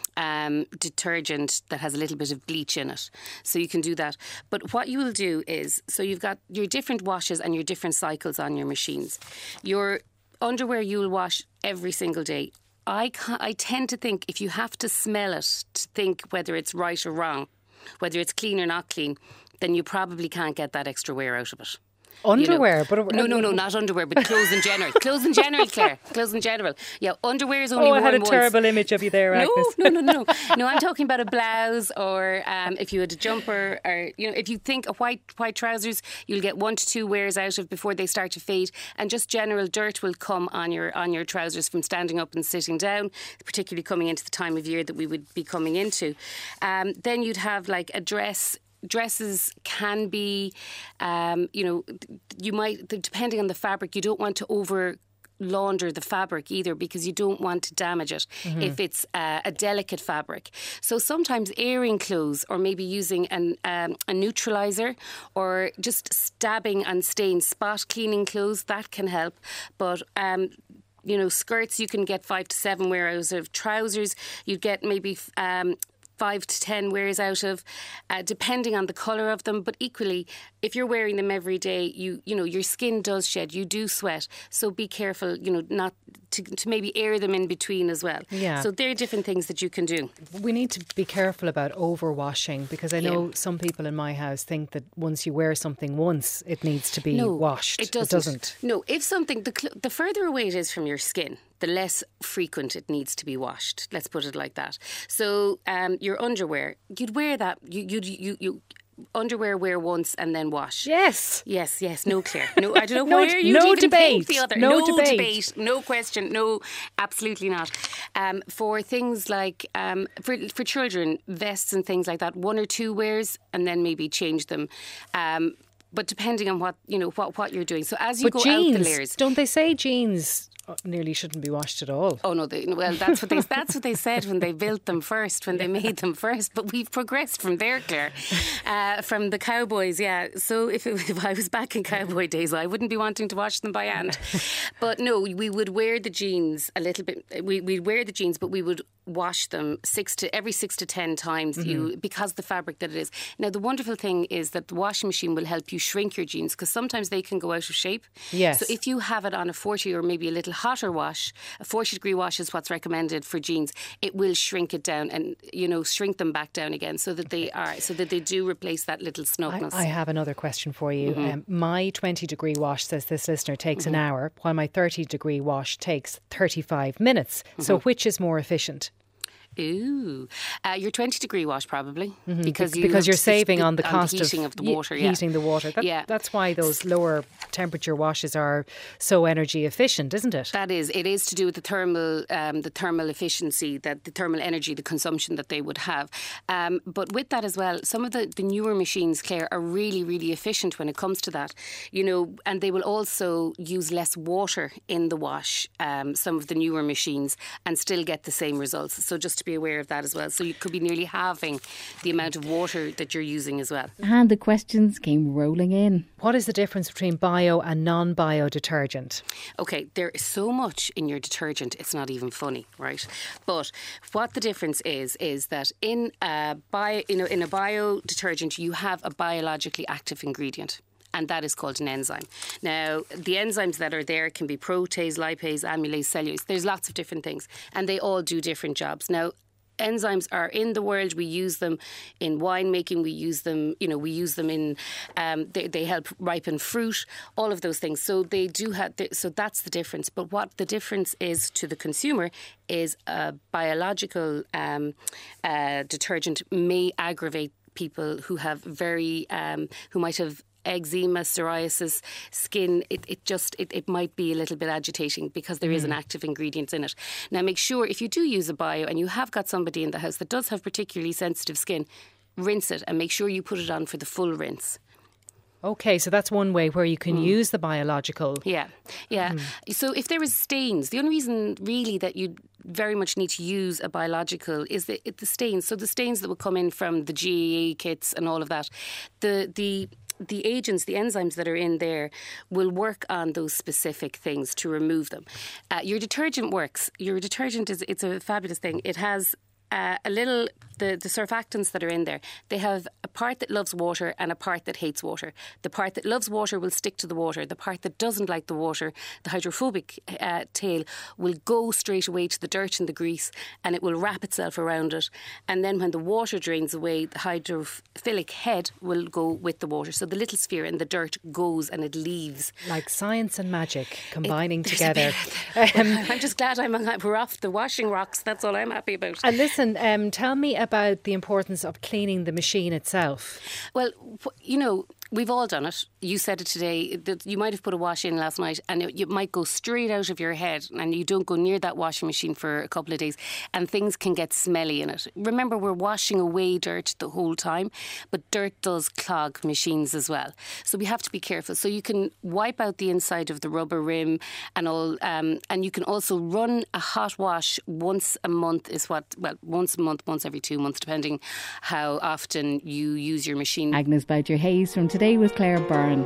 S3: Um, detergent that has a little bit of bleach in it. So you can do that. But what you will do is, so you've got your different washes and your different cycles on your machines. Your underwear you will wash every single day. I, I tend to think if you have to smell it to think whether it's right or wrong, whether it's clean or not clean, then you probably can't get that extra wear out of it.
S4: Underwear?
S3: You know,
S4: but
S3: no, no, no, not underwear, but clothes in general. Clothes in general, Claire. Clothes in general. Yeah, underwear is only
S4: oh,
S3: worn
S4: I had a
S3: once.
S4: terrible image of you there, Agnes.
S3: No, no, no, no. No, I'm talking about a blouse, or um, if you had a jumper, or, you know, if you think of white white trousers, you'll get one to two wears out of before they start to fade, and just general dirt will come on your on your trousers from standing up and sitting down, particularly coming into the time of year that we would be coming into. Um, then you'd have like a dress. Dresses can be, um, you know, you might, depending on the fabric, you don't want to over launder the fabric either, because you don't want to damage it mm-hmm. if it's uh, a delicate fabric. So sometimes airing clothes, or maybe using an, um, a neutraliser, or just stabbing and staying spot cleaning clothes, that can help. But um, you know, skirts you can get five to seven wear out of. Trousers you get maybe um, five to ten wears out of, uh, depending on the colour of them. But equally, if you're wearing them every day, you you know, your skin does shed, you do sweat. So be careful, you know, not to, to maybe air them in between as well.
S4: Yeah.
S3: So there are different things that you can do.
S4: We need to be careful about overwashing, because I know
S3: yeah.
S4: some people in my house think that once you wear something once, it needs to be
S3: no,
S4: washed.
S3: It doesn't.
S4: It doesn't.
S3: No, if something, the, cl- the further away it is from your skin, the less frequent it needs to be washed. Let's put it like that. So um, your underwear, you'd wear that, you, you, you, you underwear wear once and then wash.
S4: Yes.
S3: Yes, yes, no, Claire. No, I don't know
S4: no,
S3: where you
S4: no
S3: even
S4: debate.
S3: think the other.
S4: No,
S3: no
S4: debate.
S3: debate. No question. No, absolutely not. Um, for things like, um, for for children, vests and things like that, one or two wears and then maybe change them. Um, but depending on what, you know, what, what you're doing. So as you
S4: but
S3: go
S4: jeans,
S3: out the layers.
S4: Don't they say jeans nearly shouldn't be washed at all?
S3: Oh no, they, well that's what they that's what they said when they built them first, when they made them first. But we've progressed from there, Claire, uh, from the cowboys. Yeah, so if, it, if I was back in cowboy days, I wouldn't be wanting to wash them by hand. But no, we would wear the jeans a little bit. We we'd wear the jeans, but we would wash them six to every six to ten times mm-hmm. you because the fabric that it is. Now the wonderful thing is that the washing machine will help you shrink your jeans because sometimes they can go out of shape.
S4: Yes.
S3: So if you have it on a forty or maybe a little hotter wash, a forty degree wash is what's recommended for jeans. It will shrink it down and you know shrink them back down again so that they are so that they do replace that little snugness.
S4: I, I have another question for you.
S3: Mm-hmm.
S4: Um, my twenty degree wash, says this listener, takes
S3: mm-hmm.
S4: an hour, while my thirty degree wash takes thirty-five minutes. Mm-hmm. So which is more efficient?
S3: Ooh, uh, your twenty degree wash probably
S4: mm-hmm.
S3: because you
S4: because you're saving on the
S3: on
S4: cost
S3: the heating of,
S4: of
S3: the water. Yeah.
S4: Heating the water. That,
S3: yeah,
S4: that's why those lower temperature washes are so energy efficient, isn't it?
S3: That is. It is to do with the thermal, um, the thermal efficiency, that the thermal energy, the consumption that they would have. Um, but with that as well, some of the, the newer machines, Claire, are really, really efficient when it comes to that. You know, and they will also use less water in the wash. Um, some of the newer machines and still get the same results. So just to be aware of that as well. So you could be nearly halving the amount of water that you're using as well.
S1: And the questions came rolling in.
S4: What is the difference between bio and non-bio detergent?
S3: Okay, there is so much in your detergent, it's not even funny, right? But what the difference is, is that in a bio, you know, in a bio detergent, you have a biologically active ingredient. And that is called an enzyme. Now, the enzymes that are there can be protease, lipase, amylase, cellulase. There's lots of different things. And they all do different jobs. Now, enzymes are in the world. We use them in winemaking. We use them, you know, we use them in, um, they, they help ripen fruit, all of those things. So they do have, so that's the difference. But what the difference is to the consumer is a biological um, uh, detergent may aggravate people who have very, um, who might have eczema, psoriasis, skin, it, it just, it, it might be a little bit agitating because there mm. is an active ingredient in it. Now make sure if you do use a bio and you have got somebody in the house that does have particularly sensitive skin, rinse it and make sure you put it on for the full rinse.
S4: Okay, so that's one way where you can mm. use the biological.
S3: Yeah, yeah.
S4: Mm.
S3: So if there is stains, the only reason really that you very much need to use a biological is the, the stains. So the stains that will come in from the G A A kits and all of that, the the the agents, the enzymes that are in there will work on those specific things to remove them. Uh, your detergent works. Your detergent is it's a fabulous thing. It has Uh, a little, the, the surfactants that are in there, they have a part that loves water and a part that hates water. The part that loves water will stick to the water. The part that doesn't like the water, the hydrophobic uh, tail, will go straight away to the dirt and the grease and it will wrap itself around it. And then when the water drains away, the hydrophilic head will go with the water. So the little sphere and the dirt goes and it leaves.
S4: Like science and magic combining
S3: it,
S4: together.
S3: Um, I'm just glad I'm we're off the washing rocks. That's all I'm happy about.
S4: And listen, um, tell me about the importance of cleaning the machine itself.
S3: Well, you know, we've all done it. You said it today, that you might have put a wash in last night and it, it might go straight out of your head and you don't go near that washing machine for a couple of days and things can get smelly in it. Remember, we're washing away dirt the whole time, but dirt does clog machines as well. So we have to be careful. So you can wipe out the inside of the rubber rim and all, um, and you can also run a hot wash once a month is what, well, once a month, once every two months, depending how often you use your machine.
S1: Agnes Boucher-Hayes from Today with Claire Byrne.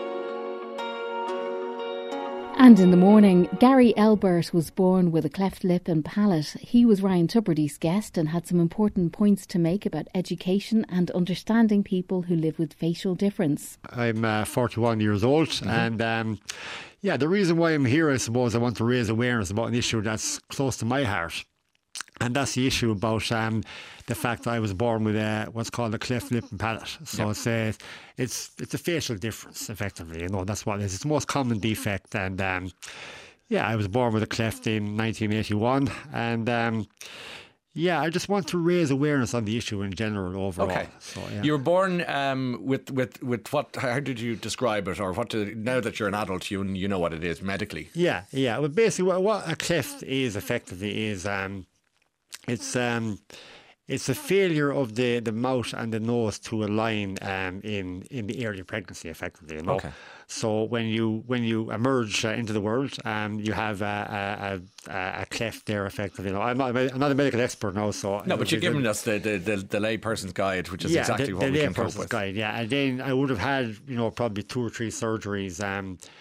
S1: And in the morning, Gary Elbert was born with a cleft lip and palate. He was Ryan Tubridy's guest and had some important points to make about education and understanding people who live with facial difference.
S11: I'm uh, forty-one years old mm-hmm. and um, yeah, the reason why I'm here, I suppose, I want to raise awareness about an issue that's close to my heart. And that's the issue about um, the fact that I was born with uh, what's called a cleft lip and palate. So yep. it's, uh, it's it's a facial difference, effectively. You know, that's what it is. It's the most common defect. And um, yeah, I was born with a cleft in nineteen eighty-one. And um, yeah, I just want to raise awareness on the issue in general overall.
S12: Okay.
S11: So, yeah.
S12: You were born um, with, with, with what, how did you describe it? Or what? Do, now that you're an adult, you, you know what it is medically.
S11: Yeah, yeah. Well, basically what, what a cleft is effectively is... Um, It's um, it's a failure of the, the mouth and the nose to align um, in in the early pregnancy, effectively. You know? Okay. So when you when you emerge uh, into the world, um, you have a, a, a, a cleft there, effectively. You know, I'm not I'm not a medical expert now, so
S12: no, but you're giving us the the, the, the lay person's guide, which is
S11: yeah,
S12: exactly
S11: the,
S12: what
S11: the
S12: we
S11: lay
S12: can cope
S11: person's
S12: with.
S11: Guide, yeah, and then I would have had you know probably two or three surgeries. Um,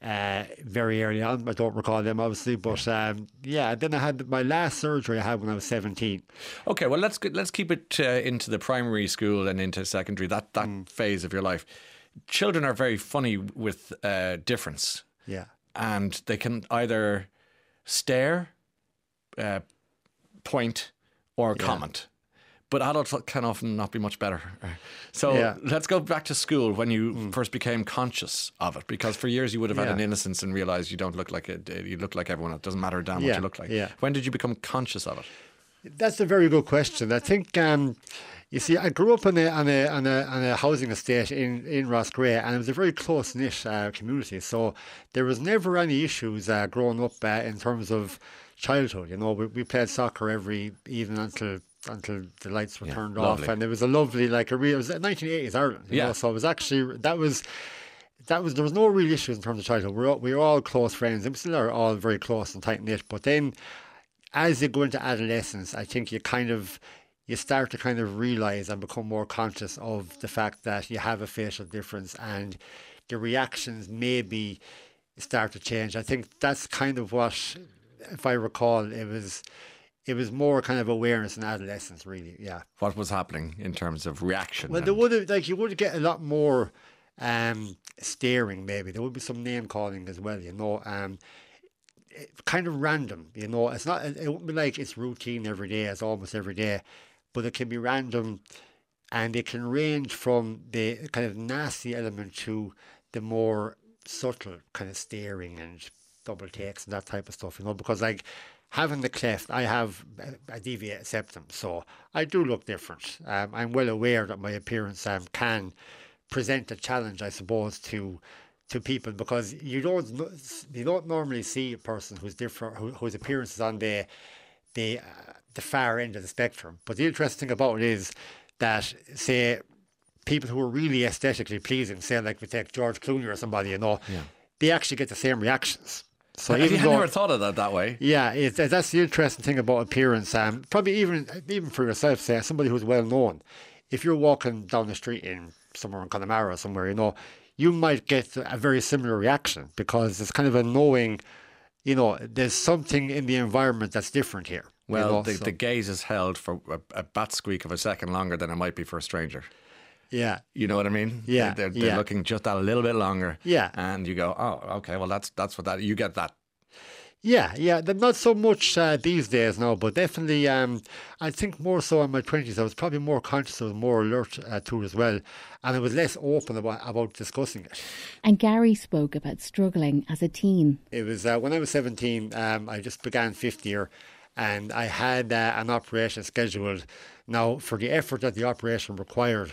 S11: uh, very early on. I don't recall them, obviously, but um, yeah. Then I had my last surgery I had when I was seventeen.
S12: Okay, well let's let's keep it uh, into the primary school and into secondary. That that mm. phase of your life. Children are very funny with uh, difference.
S11: Yeah,
S12: and they can either stare, uh, point, or yeah. comment. But adults can often not be much better. So yeah. let's go back to school when you mm. first became conscious of it, because for years you would have had yeah. an innocence and realised you don't look like it. You look like everyone. It doesn't matter damn yeah. what you look like.
S11: Yeah.
S12: When did you become conscious of it?
S11: That's a very good question. I think um, you see, I grew up on a on a on a, on a housing estate in in Roscrea, and it was a very close knit uh, community. So there was never any issues uh, growing up uh, in terms of childhood. You know, we, we played soccer every evening until. until the lights were yeah, turned lovely. off, and it was a lovely, like a real, it was nineteen eighties Ireland, you yeah. know, so it was actually, that was, that was, there was no real issues in terms of childhood. We were all, we were all close friends, and we still are all very close and tight-knit, but then, as you go into adolescence, I think you kind of, you start to kind of realise and become more conscious of the fact that you have a facial difference, and the reactions maybe start to change. I think that's kind of what, if I recall, it was, it was more kind of awareness in adolescence, really, yeah.
S12: What was happening in terms of reaction?
S11: Well, there would have, like, you would get a lot more um, staring, maybe. There would be some name calling as well, you know. Um, kind of random, you know. It's not, it wouldn't be like it's routine every day, it's almost every day, but it can be random, and it can range from the kind of nasty element to the more subtle kind of staring and double takes and that type of stuff, you know, because, like, having the cleft, I have a deviated septum, so I do look different. Um, I'm well aware that my appearance um, can present a challenge, I suppose, to to people, because you don't you don't normally see a person who's different, who, whose appearance is on the the uh, the far end of the spectrum. But the interesting thing about it is that, say, people who are really aesthetically pleasing, say like we take George Clooney or somebody, you know,
S12: yeah.
S11: they actually get the same reactions. So
S12: I
S11: even
S12: though, never thought of that that way.
S11: Yeah, it, that's the interesting thing about appearance. Um, probably even even for yourself, say somebody who's well known. If you're walking down the street in somewhere in Connemara or somewhere, you know, you might get a very similar reaction, because it's kind of a knowing, you know, there's something in the environment that's different here.
S12: Well,
S11: you know,
S12: the,
S11: so.
S12: the gaze is held for a, a bat squeak of a second longer than it might be for a stranger.
S11: Yeah.
S12: You know what I mean?
S11: Yeah.
S12: They're, they're
S11: yeah.
S12: looking just that a little bit longer.
S11: Yeah.
S12: And you go, oh, okay, well, that's that's what that, you get that.
S11: Yeah, yeah, not so much uh, these days now, but definitely, um, I think more so in my twenties. I was probably more conscious, I was more alert uh, to it as well, and I was less open about, about discussing it.
S1: And Gary spoke about struggling as a teen.
S11: It was uh, when I was seventeen, um, I just began fifth year, and I had uh, an operation scheduled. Now, for the effort that the operation required,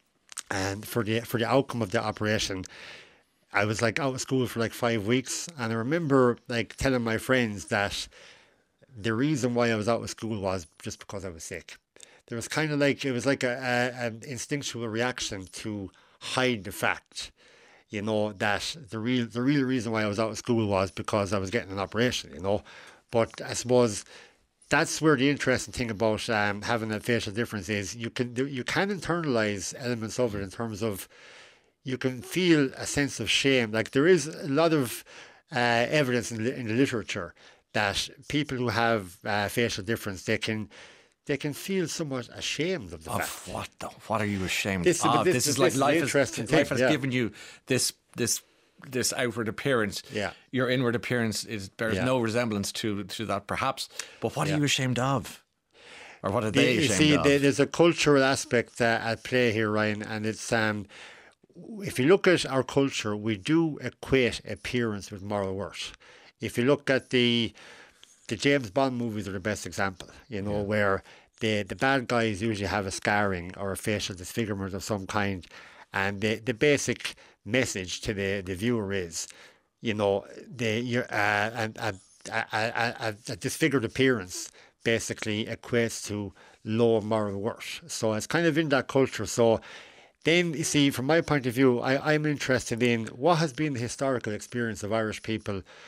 S11: and for the for the outcome of the operation, I was like out of school for like five weeks, and I remember like telling my friends that the reason why I was out of school was just because I was sick. There was kind of like, it was like a, a an instinctual reaction to hide the fact, you know, that the real the real reason why I was out of school was because I was getting an operation, you know. But I suppose that's where the interesting thing about um, having a facial difference is you can you can internalize elements of it in terms of, you can feel a sense of shame. Like there is a lot of uh, evidence in the, in the literature that people who have uh, facial difference, they can they can feel somewhat ashamed of the
S12: of
S11: fact.
S12: What the, what are you ashamed
S11: this,
S12: of?
S11: This,
S12: this,
S11: this
S12: is like
S11: this
S12: life,
S11: is
S12: has,
S11: thing,
S12: life has
S11: yeah.
S12: given you this this this outward appearance.
S11: Yeah.
S12: Your inward appearance is bears
S11: yeah.
S12: no resemblance to to that, perhaps. But what
S11: yeah.
S12: are you ashamed of? Or what are
S11: the,
S12: they
S11: you
S12: ashamed
S11: see,
S12: of?
S11: There's a cultural aspect uh, at play here, Ryan, and it's um. if you look at our culture, we do equate appearance with moral worth. If you look at the the James Bond movies are the best example, you know, yeah. where the the bad guys usually have a scarring or a facial disfigurement of some kind, and the, the basic message to the, the viewer is, you know, the you're, uh, a, a, a, a disfigured appearance basically equates to low moral worth. So it's kind of in that culture. So then, you see, from my point of view, I, I'm interested in what has been the historical experience of Irish people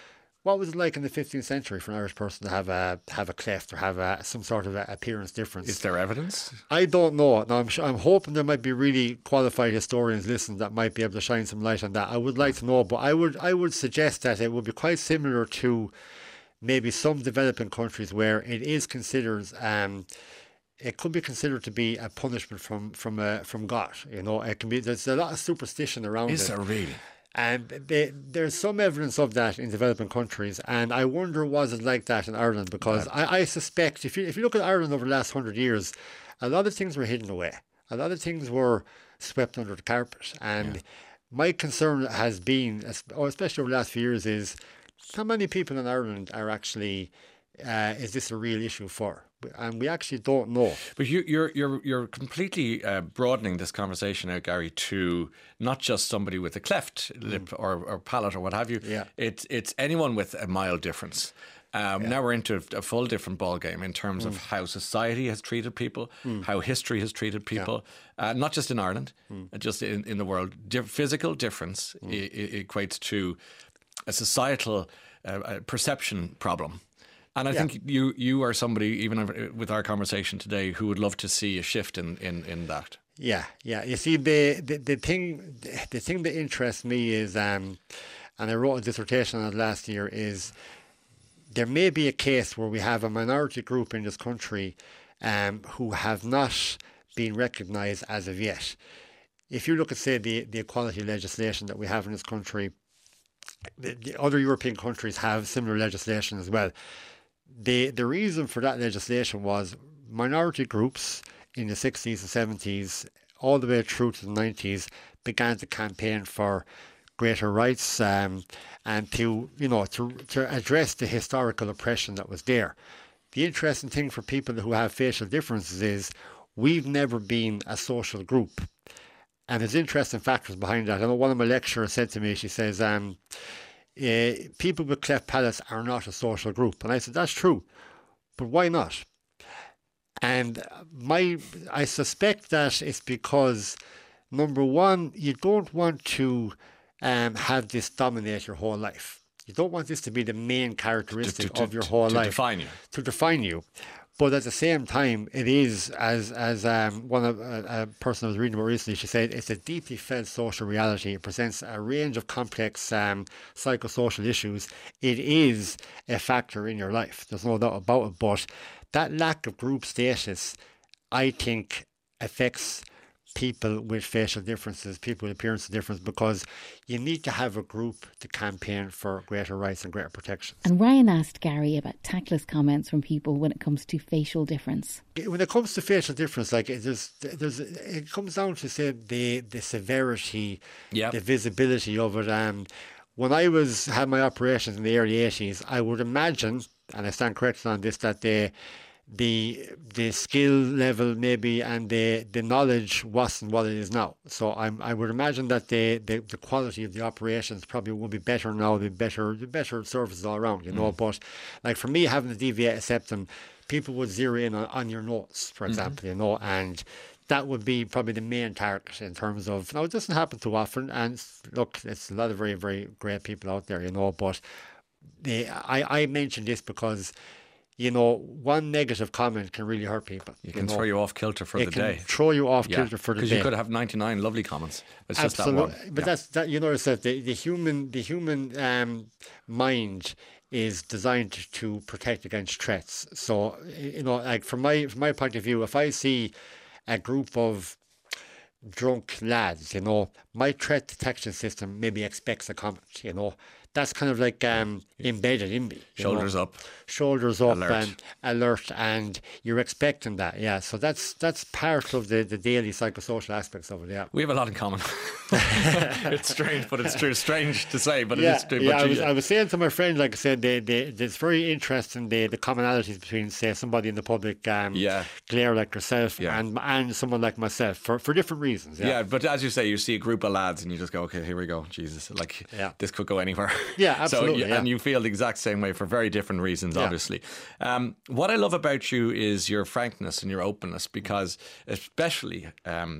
S11: what was it like in the fifteenth century for an Irish person to have a have a cleft or have a, some sort of a appearance difference?
S12: Is there evidence?
S11: I don't know. Now, I'm, I'm hoping there might be really qualified historians listening that might be able to shine some light on that. I would like to know, but I would I would suggest that it would be quite similar to maybe some developing countries where it is considered, um, it could be considered to be a punishment from from uh, from God. You know, it can be. There's a lot of superstition around
S12: is
S11: it.
S12: Is there really?
S11: And they, there's some evidence of that in developing countries, and I wonder was it like that in Ireland? Because I, I suspect if you if you look at Ireland over the last hundred years, a lot of things were hidden away. A lot of things were swept under the carpet. And yeah. my concern has been, especially over the last few years, is how many people in Ireland are actually uh, is this a real issue for? And we actually don't know.
S12: But you, you're you're you're completely uh, broadening this conversation out, Gary, to not just somebody with a cleft lip mm. or, or palate or what have you.
S11: Yeah.
S12: It's it's anyone with a mild difference. Um, yeah. Now we're into a full different ballgame in terms mm. of how society has treated people, mm. how history has treated people, yeah. uh, not just in Ireland, mm. uh, just in, in the world. Di- physical difference mm. I- I equates to a societal uh, a perception problem. And I yeah. think you you are somebody, even with our conversation today, who would love to see a shift in, in, in that.
S11: Yeah, yeah. You see, the, the, the thing the thing that interests me is, um, and I wrote a dissertation on it last year, is there may be a case where we have a minority group in this country um, who have not been recognised as of yet. If you look at, say, the, the equality legislation that we have in this country, the, the other European countries have similar legislation as well. The the reason for that legislation was minority groups in the sixties and seventies, all the way through to the nineties, began to campaign for greater rights um, and to you know to to address the historical oppression that was there. The interesting thing for people who have facial differences is we've never been a social group, and there's interesting factors behind that. I know one of my lecturers said to me, she says, um. Uh, people with cleft palates are not a social group. And I said, that's true, but why not? And my, I suspect that it's because, number one, you don't want to um, have this dominate your whole life. You don't want this to be the main characteristic
S12: to, to,
S11: of your whole
S12: to,
S11: life.
S12: To define you.
S11: To define you. But at the same time, it is, as as um, one of a, a person I was reading about recently, she said, it's a deeply felt social reality. It presents a range of complex um, psychosocial issues. It is a factor in your life. There's no doubt about it. But that lack of group status, I think, affects people with facial differences, people with appearance difference, because you need to have a group to campaign for greater rights and greater protections.
S1: And Ryan asked Gary about tactless comments from people when it comes to facial difference.
S11: When it comes to facial difference, like there's, there's, it comes down to say the the severity,
S12: yep.
S11: the visibility of it. And when I was had my operations in the early eighties, I would imagine, and I stand corrected on this, that they. the the skill level maybe and the the knowledge wasn't what it is now. So I'm I would imagine that the, the, the quality of the operations probably will be better now, the better the better services all around, you know. Mm. But like for me, having the deviated septum, people would zero in on, on your nose, for example, mm-hmm. you know, and that would be probably the main target in terms of, now it doesn't happen too often, and look, it's a lot of very, very great people out there, you know, but they, I, I mentioned this because you know, one negative comment can really hurt people.
S12: You can
S11: you
S12: throw
S11: know.
S12: you off kilter for
S11: it
S12: the
S11: can
S12: day.
S11: Throw you off
S12: yeah.
S11: kilter for the day.
S12: Because you could have ninety-nine lovely comments. It's
S11: Absolutely.
S12: just that one.
S11: But
S12: yeah.
S11: that's that. You notice that the, the human the human um, mind is designed to protect against threats. So you know, like from my from my point of view, if I see a group of drunk lads, you know, my threat detection system maybe expects a comment. You know. That's kind of like um, embedded in me.
S12: Shoulders
S11: know?
S12: up.
S11: Shoulders up
S12: alert.
S11: and alert, and you're expecting that, yeah. So that's that's part of the, the daily psychosocial aspects of it, yeah.
S12: We have a lot in common. It's strange, but it's true. Strange to say, but
S11: yeah,
S12: it is true.
S11: Yeah,
S12: but
S11: I was,
S12: you,
S11: I was saying to my friend, like I said, they, they, it's very interesting, the, the commonalities between, say, somebody in the public um,
S12: yeah.
S11: glare like yourself
S12: yeah.
S11: and and someone like myself, for, for different reasons. Yeah.
S12: yeah, but as you say, you see a group of lads and you just go, okay, here we go, Jesus, like
S11: yeah.
S12: this could go anywhere.
S11: Yeah, absolutely.
S12: So,
S11: yeah.
S12: And you feel the exact same way for very different reasons,
S11: yeah.
S12: obviously. Um, what I love about you is your frankness and your openness, because especially um,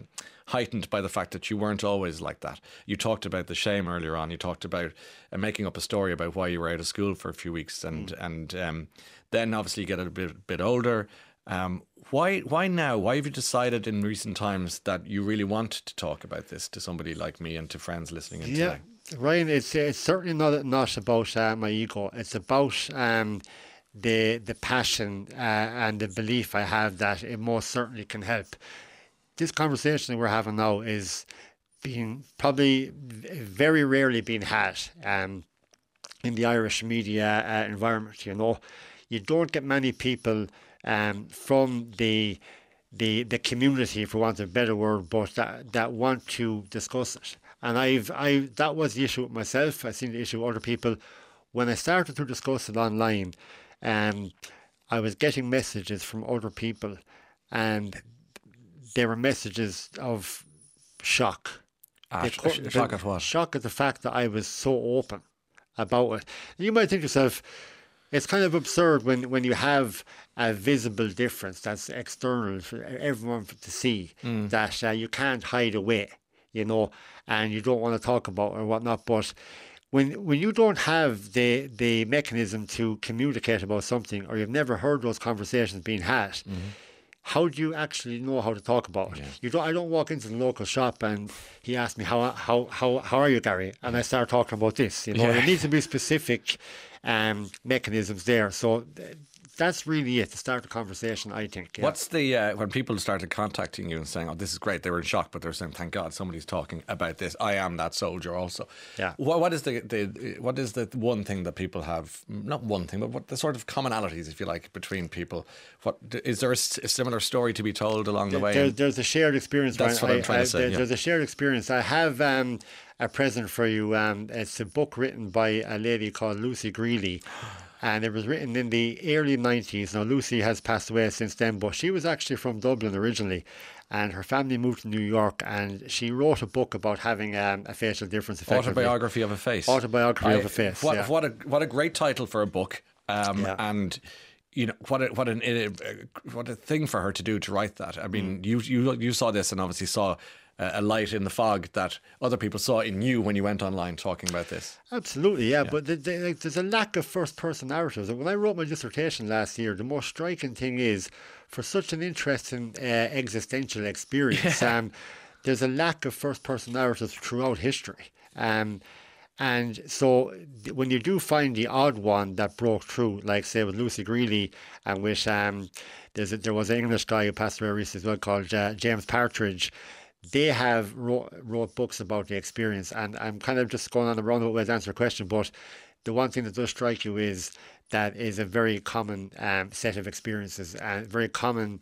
S12: heightened by the fact that you weren't always like that. You talked about the shame earlier on. You talked about uh, making up a story about why you were out of school for a few weeks, and mm. and um, then obviously you get a bit bit older. Um, why why now? Why have you decided in recent times that you really want to talk about this to somebody like me and to friends listening in
S11: yeah.
S12: today?
S11: Ryan, it's it's certainly not not about uh, my ego. It's about um, the the passion uh, and the belief I have that it most certainly can help. This conversation we're having now is being probably very rarely being had um, in the Irish media uh, environment. You know, you don't get many people um, from the the the community, for want of a better word, but that that want to discuss it. And I've, I that was the issue with myself. I've seen the issue with other people. When I started to discuss it online, um, I was getting messages from other people, and they were messages of shock.
S12: Ah, sh- sh- shock at what?
S11: Shock at the fact that I was so open about it. You might think to yourself, it's kind of absurd when, when you have a visible difference that's external for everyone to see, mm. that uh, you can't hide away, you know, and you don't want to talk about or whatnot. But when when you don't have the the mechanism to communicate about something, or you've never heard those conversations being had, mm-hmm. how do you actually know how to talk about it? Yeah. You don't. I don't walk into the local shop and he asks me how how how how are you, Gary, and I start talking about this. You know, yeah. There needs to be specific um, mechanisms there. So th- that's really it to start the conversation, I think. Yeah.
S12: What's the uh, when people started contacting you and saying, "Oh, this is great," they were in shock, but they were saying, "Thank God somebody's talking about this. I am that soldier also."
S11: Yeah.
S12: What, what is the, the what is the one thing that people have? Not one thing, but what the sort of commonalities, if you like, between people? What is there a, a similar story to be told along the way?
S11: There, there's a shared experience.
S12: That's
S11: Brian.
S12: what I'm trying
S11: I,
S12: to say.
S11: There,
S12: yeah.
S11: There's a shared experience. I have um, a present for you. Um, it's a book written by a lady called Lucy Greeley. And it was written in the early nineties. Now, Lucy has passed away since then, but she was actually from Dublin originally. And her family moved to New York, and she wrote a book about having um, a facial difference.
S12: Autobiography of a Face.
S11: Autobiography I, of a Face.
S12: What,
S11: yeah.
S12: what a what a great title for a book. Um,
S11: yeah.
S12: And you know what a, what an uh, what a thing for her to do to write that. I mean, mm. you you you saw this and obviously saw a light in the fog that other people saw in you when you went online talking about this.
S11: Absolutely, yeah. yeah. But the, the, like, there's a lack of first-person narratives. When I wrote my dissertation last year, the most striking thing is, for such an interesting uh, existential experience, yeah. um, there's a lack of first-person narratives throughout history. Um, and so when you do find the odd one that broke through, like say with Lucy Greeley, and with um, there's a, there was an English guy who passed away recently as well called uh, James Partridge. They have wrote, wrote books about the experience, and I'm kind of just going on the roundabout way to answer your question, but the one thing that does strike you is that is a very common um, set of experiences and very common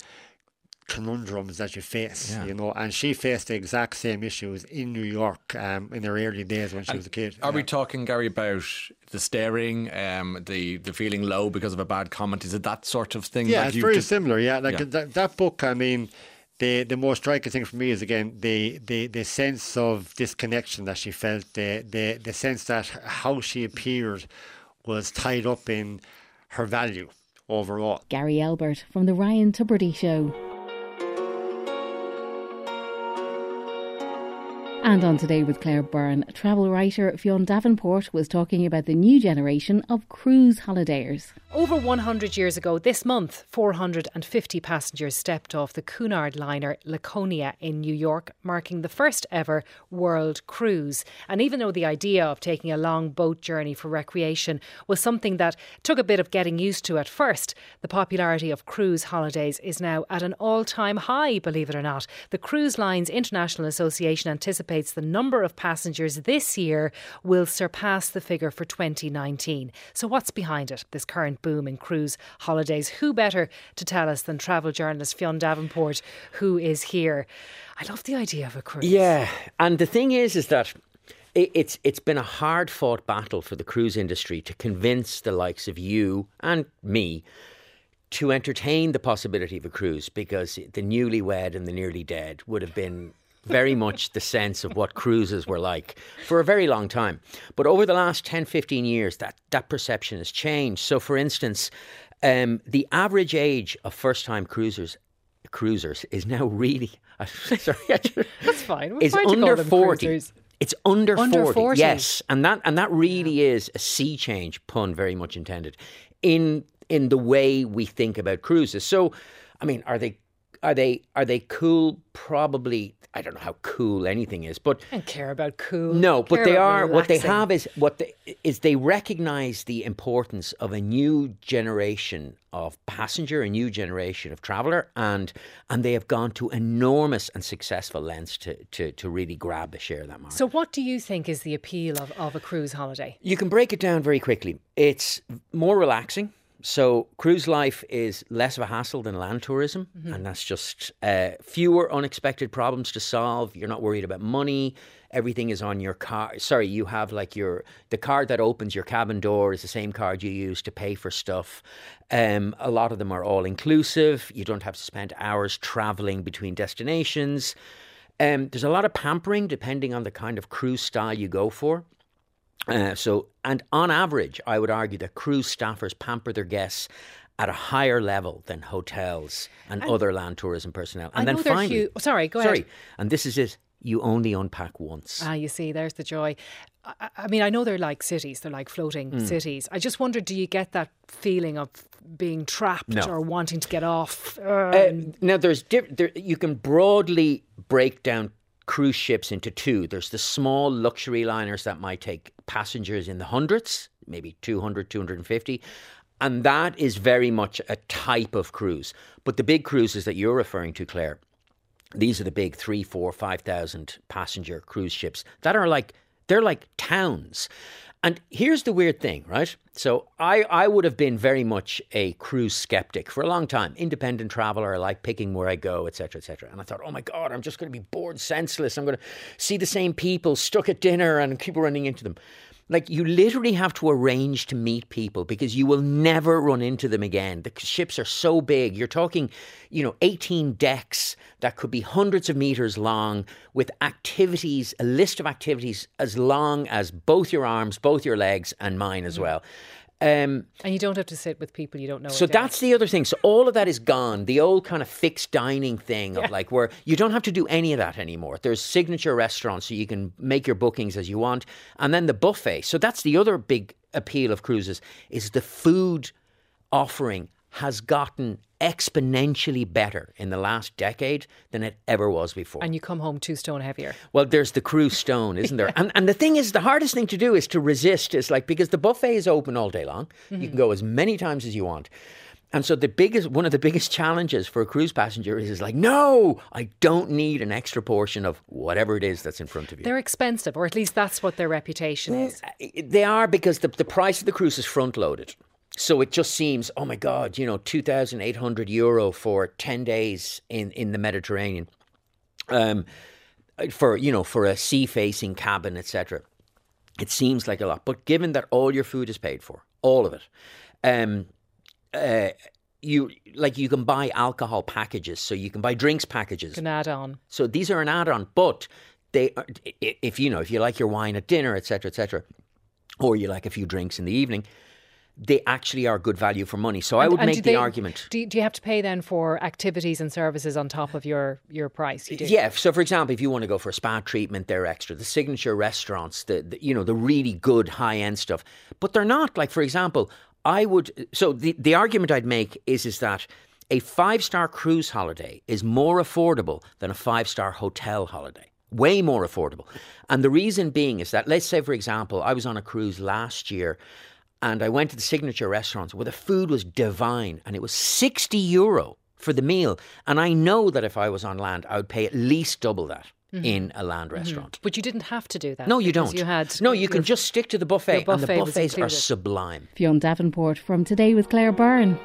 S11: conundrums that you face, yeah. you know, and she faced the exact same issues in New York um, in her early days when she
S12: and
S11: was a kid.
S12: Are
S11: yeah.
S12: we talking, Gary, about the staring, um, the the feeling low because of a bad comment? Is it that sort of thing?
S11: Yeah,
S12: that
S11: it's
S12: you
S11: very
S12: did?
S11: similar, yeah. Like
S12: yeah.
S11: That, that book, I mean, The the most striking thing for me is, again, the, the, the sense of disconnection that she felt, the, the, the sense that how she appeared was tied up in her value overall.
S1: Gary Elbert from The Ryan Tubridy Show. And on Today with Claire Byrne, travel writer Fionn Davenport was talking about the new generation of cruise holidayers.
S4: Over one hundred years ago this month, four hundred fifty passengers stepped off the Cunard liner Laconia in New York, marking the first ever world cruise. And even though the idea of taking a long boat journey for recreation was something that took a bit of getting used to at first, the popularity of cruise holidays is now at an all-time high, believe it or not. The Cruise Lines International Association anticipates the number of passengers this year will surpass the figure for twenty nineteen. So what's behind it, this current boom in cruise holidays? Who better to tell us than travel journalist Fionn Davenport, who is here. I love the idea of a cruise.
S5: Yeah, and the thing is, is that it, it's it's been a hard-fought battle for the cruise industry to convince the likes of you and me to entertain the possibility of a cruise, because the newlywed and the nearly dead would have been very much the sense of what cruises were like for a very long time. But over the last ten, fifteen years, that, that perception has changed. So, for instance, um, the average age of first-time cruisers cruisers is now really sorry,
S4: that's fine. We're
S5: is
S4: fine to
S5: under
S4: call them
S5: forty.
S4: Cruisers.
S5: It's under,
S4: under
S5: forty,
S4: forty.
S5: Yes, and that and that really yeah. is a sea change, pun very much intended, in in the way we think about cruises. So, I mean, are they are they are they cool? Probably. I don't know how cool anything is, but
S4: I don't care about cool.
S5: No, but
S4: care
S5: they are.
S4: relaxing.
S5: What they have is what they, is they recognise the importance of a new generation of passenger, a new generation of traveller, and and they have gone to enormous and successful lengths to to to really grab the share of that market.
S4: So, what do you think is the appeal of, of a cruise holiday?
S5: You can break it down very quickly. It's more relaxing. So cruise life is less of a hassle than land tourism, mm-hmm. and that's just uh, fewer unexpected problems to solve. You're not worried about money. Everything is on your card. Sorry, you have like your the card that opens your cabin door is the same card you use to pay for stuff. Um, a lot of them are all inclusive. You don't have to spend hours traveling between destinations. Um, there's a lot of pampering depending on the kind of cruise style you go for. Uh, so, and on average, I would argue that cruise staffers pamper their guests at a higher level than hotels and, and other land tourism personnel. And
S4: I
S5: then
S4: know
S5: finally,
S4: few, sorry, go
S5: sorry,
S4: ahead.
S5: And this is it. You only unpack once.
S4: Ah, you see, there's the joy. I, I mean, I know they're like cities. They're like floating mm. cities. I just wonder, do you get that feeling of being trapped
S5: no.
S4: or wanting to get off? Um,
S5: uh, now, there's diff- there, you can broadly break down cruise ships into two. There's the small luxury liners that might take passengers in the hundreds, maybe two hundred, two hundred fifty. And that is very much a type of cruise. But the big cruises that you're referring to, Claire, these are the big three, four, five thousand passenger cruise ships that are like, they're like towns. And here's the weird thing, right? So I, I would have been very much a cruise skeptic for a long time. Independent traveller, I like picking where I go, et cetera, et cetera. And I thought, oh my God, I'm just going to be bored senseless. I'm going to see the same people stuck at dinner and keep running into them. Like, you literally have to arrange to meet people because you will never run into them again. The ships are so big. You're talking, you know, eighteen decks that could be hundreds of metres long with activities, a list of activities as long as both your arms, both your legs and mine as well. Um,
S4: and you don't have to sit with people you don't know.
S5: So that's the other thing. So all of that is gone. The old kind of fixed dining thing of yeah. like where you don't have to do any of that anymore. There's signature restaurants so you can make your bookings as you want. And then the buffet. So that's the other big appeal of cruises is the food offering has gotten exponentially better in the last decade than it ever was before.
S4: And you come home two stone heavier.
S5: Well, there's the cruise stone, isn't there? and and the thing is, the hardest thing to do is to resist. Is like, because the buffet is open all day long. Mm-hmm. You can go as many times as you want. And so the biggest, one of the biggest challenges for a cruise passenger is, is like, no, I don't need an extra portion of whatever it is that's in front of you.
S4: They're expensive, or at least that's what their reputation is.
S5: They are, because the, the price of the cruise is front loaded. So it just seems, oh my God, you know, two thousand eight hundred euro for ten days in, in the Mediterranean, um, for, you know, for a sea-facing cabin, et cetera. It seems like a lot. But given that all your food is paid for, all of it, um, uh, you like you can buy alcohol packages, so you can buy drinks packages.
S4: An add-on.
S5: So these are an add-on, but they, are, if you know, if you like your wine at dinner, et cetera, et cetera, or you like a few drinks in the evening, they actually are good value for money. So
S4: and,
S5: I would make the
S4: they,
S5: argument.
S4: Do you, do you have to pay then for activities and services on top of your, your price? You do?
S5: Yeah. So for example, if you want to go for a spa treatment, they're extra. The signature restaurants, the, the you know, the really good high-end stuff. But they're not. Like, for example, I would... So the, the argument I'd make is, is that a five-star cruise holiday is more affordable than a five-star hotel holiday. Way more affordable. And the reason being is that, let's say, for example, I was on a cruise last year and I went to the signature restaurants where the food was divine and it was sixty euro for the meal. And I know that if I was on land, I would pay at least double that mm-hmm. in a land restaurant.
S4: Mm-hmm. But you didn't have to do that.
S5: No, you don't.
S4: You had
S5: no, you can just stick to the buffet,
S4: buffet
S5: and the buffets are sublime.
S1: Fionn Davenport from Today with Claire Byrne.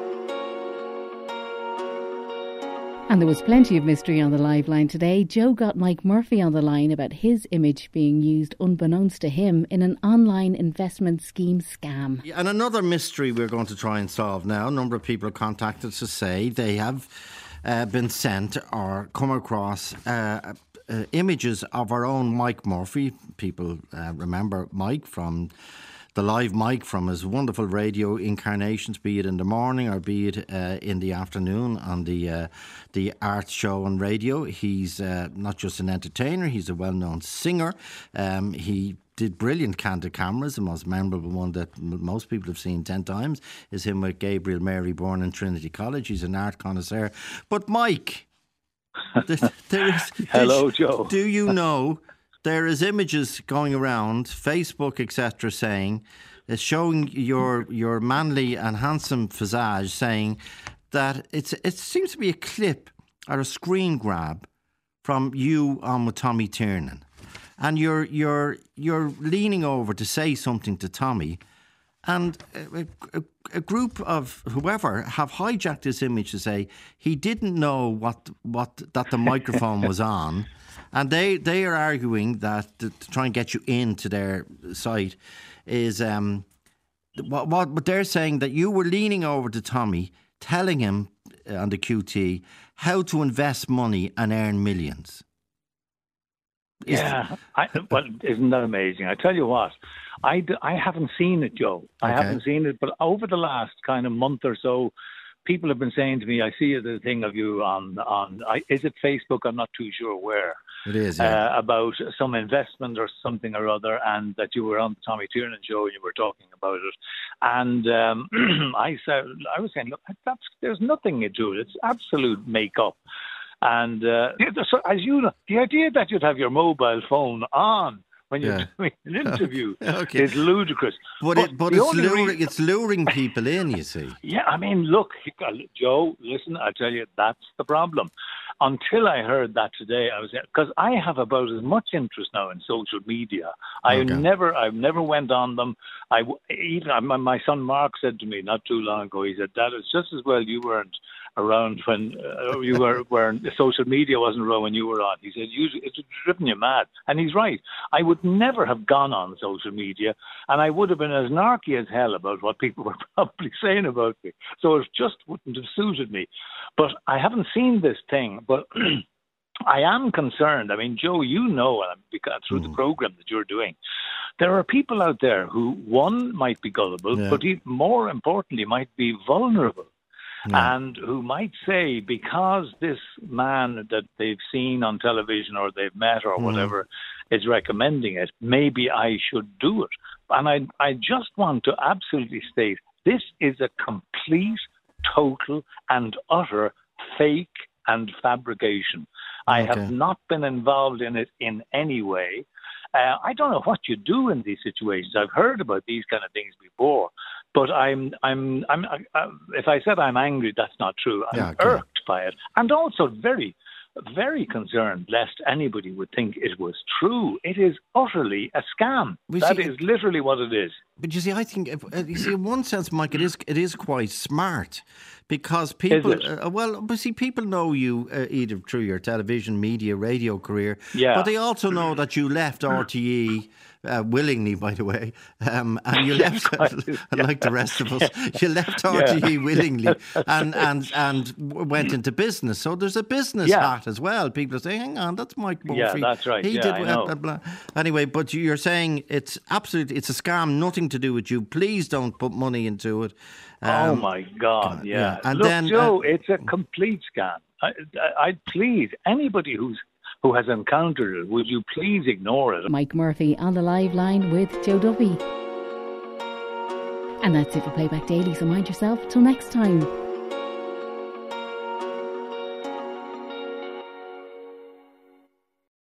S1: And there was plenty of mystery on the live line today. Joe got Mike Murphy on the line about his image being used unbeknownst to him in an online investment scheme scam.
S7: And another mystery we're going to try and solve now. A number of people have contacted us to say they have uh, been sent or come across uh, uh, images of our own Mike Murphy. People uh, remember Mike from the live mic from his wonderful radio incarnations, be it in the morning or be it uh, in the afternoon on the uh, the Arts Show on radio. He's uh, not just an entertainer, he's a well-known singer. Um, he did brilliant Candid Cameras. The most memorable one that m- most people have seen ten times is him with Gabriel Mary Bourne in Trinity College. He's an art connoisseur. But Mike, there, there is...
S13: Hello,
S7: did,
S13: Joe.
S7: Do you know... There is images going around Facebook, et cetera, saying it's showing your your manly and handsome visage, saying that it's it seems to be a clip or a screen grab from you on with Tommy Tiernan, and you're you're you're leaning over to say something to Tommy, and a, a, a group of whoever have hijacked this image to say he didn't know what what that the microphone was on. And they, they are arguing that to, to try and get you into their site is um, what, what what they're saying that you were leaning over to Tommy, telling him uh, on the Q T how to invest money and earn millions. Is
S13: yeah, I, well, isn't that amazing? I tell you what, I, I haven't seen it, Joe. I okay. haven't seen it, but over the last kind of month or so, people have been saying to me, I see the thing of you on, on I, is it Facebook? I'm not too sure where.
S7: It is, yeah.
S13: Uh, about some investment or something or other, and that you were on the Tommy Tiernan show and you were talking about it. And um, I said, I was saying, look, that's, there's nothing to it. It's absolute make-up. And uh, so, as you know, the idea that you'd have your mobile phone on when you're yeah. doing an interview okay. is ludicrous.
S7: But, but, it, but it's, luring, re- it's luring people in, you see.
S13: Yeah, I mean, look, Joe, listen, I tell you, that's the problem. Until I heard that today, I was because I have about as much interest now in social media. I okay. never, I've never went on them. I even my, my son Mark said to me not too long ago. He said, "Dad, it's just as well you weren't around when uh, you were where social media wasn't around when you were on." He said, "You, it's driven you mad," and he's right. I would never have gone on social media, and I would have been as narky as hell about what people were probably saying about me. So it just wouldn't have suited me. But I haven't seen this thing. But I am concerned. I mean, Joe, you know, because through mm. the program that you're doing, there are people out there who, one, might be gullible, yeah. but even more importantly, might be vulnerable. Yeah. And who might say, because this man that they've seen on television or they've met or mm. whatever is recommending it, maybe I should do it. And I, I just want to absolutely state, this is a complete, total and utter fake and fabrication. I okay. have not been involved in it in any way. Uh, I don't know what you do in these situations. I've heard about these kind of things before, but I'm, I'm, I'm. I, if I said I'm angry, that's not true. I'm yeah, okay. irked by it, and also very, very concerned lest anybody would think it was true. It is utterly a scam. We that see, is literally what it is.
S7: But you see, I think you see, in one sense, Mike, it is it is quite smart. Because people, uh, well, but see, people know you uh, either through your television, media, radio career, yeah. but they also know that you left R T E uh, willingly, by the way, um, and you left, yeah. like the rest of us, yeah. you left R T E yeah. willingly and, and and went into business. So there's a business yeah. hat as well. People are saying, hang on, that's Mike Murphy.
S13: Yeah, that's right.
S7: He
S13: yeah,
S7: did
S13: I
S7: blah,
S13: know.
S7: blah, blah. Anyway, but you're saying it's absolutely, it's a scam, nothing to do with you. Please don't put money into it.
S13: Um, oh my God! Yeah,
S7: yeah. And
S13: look,
S7: then,
S13: Joe,
S7: uh,
S13: it's a complete scam. I, I, I'd please anybody who's who has encountered it, would you please ignore it?
S1: Mike Murphy on the live line with Joe Duffy. And that's it for Playback Daily. So mind yourself. Till next time.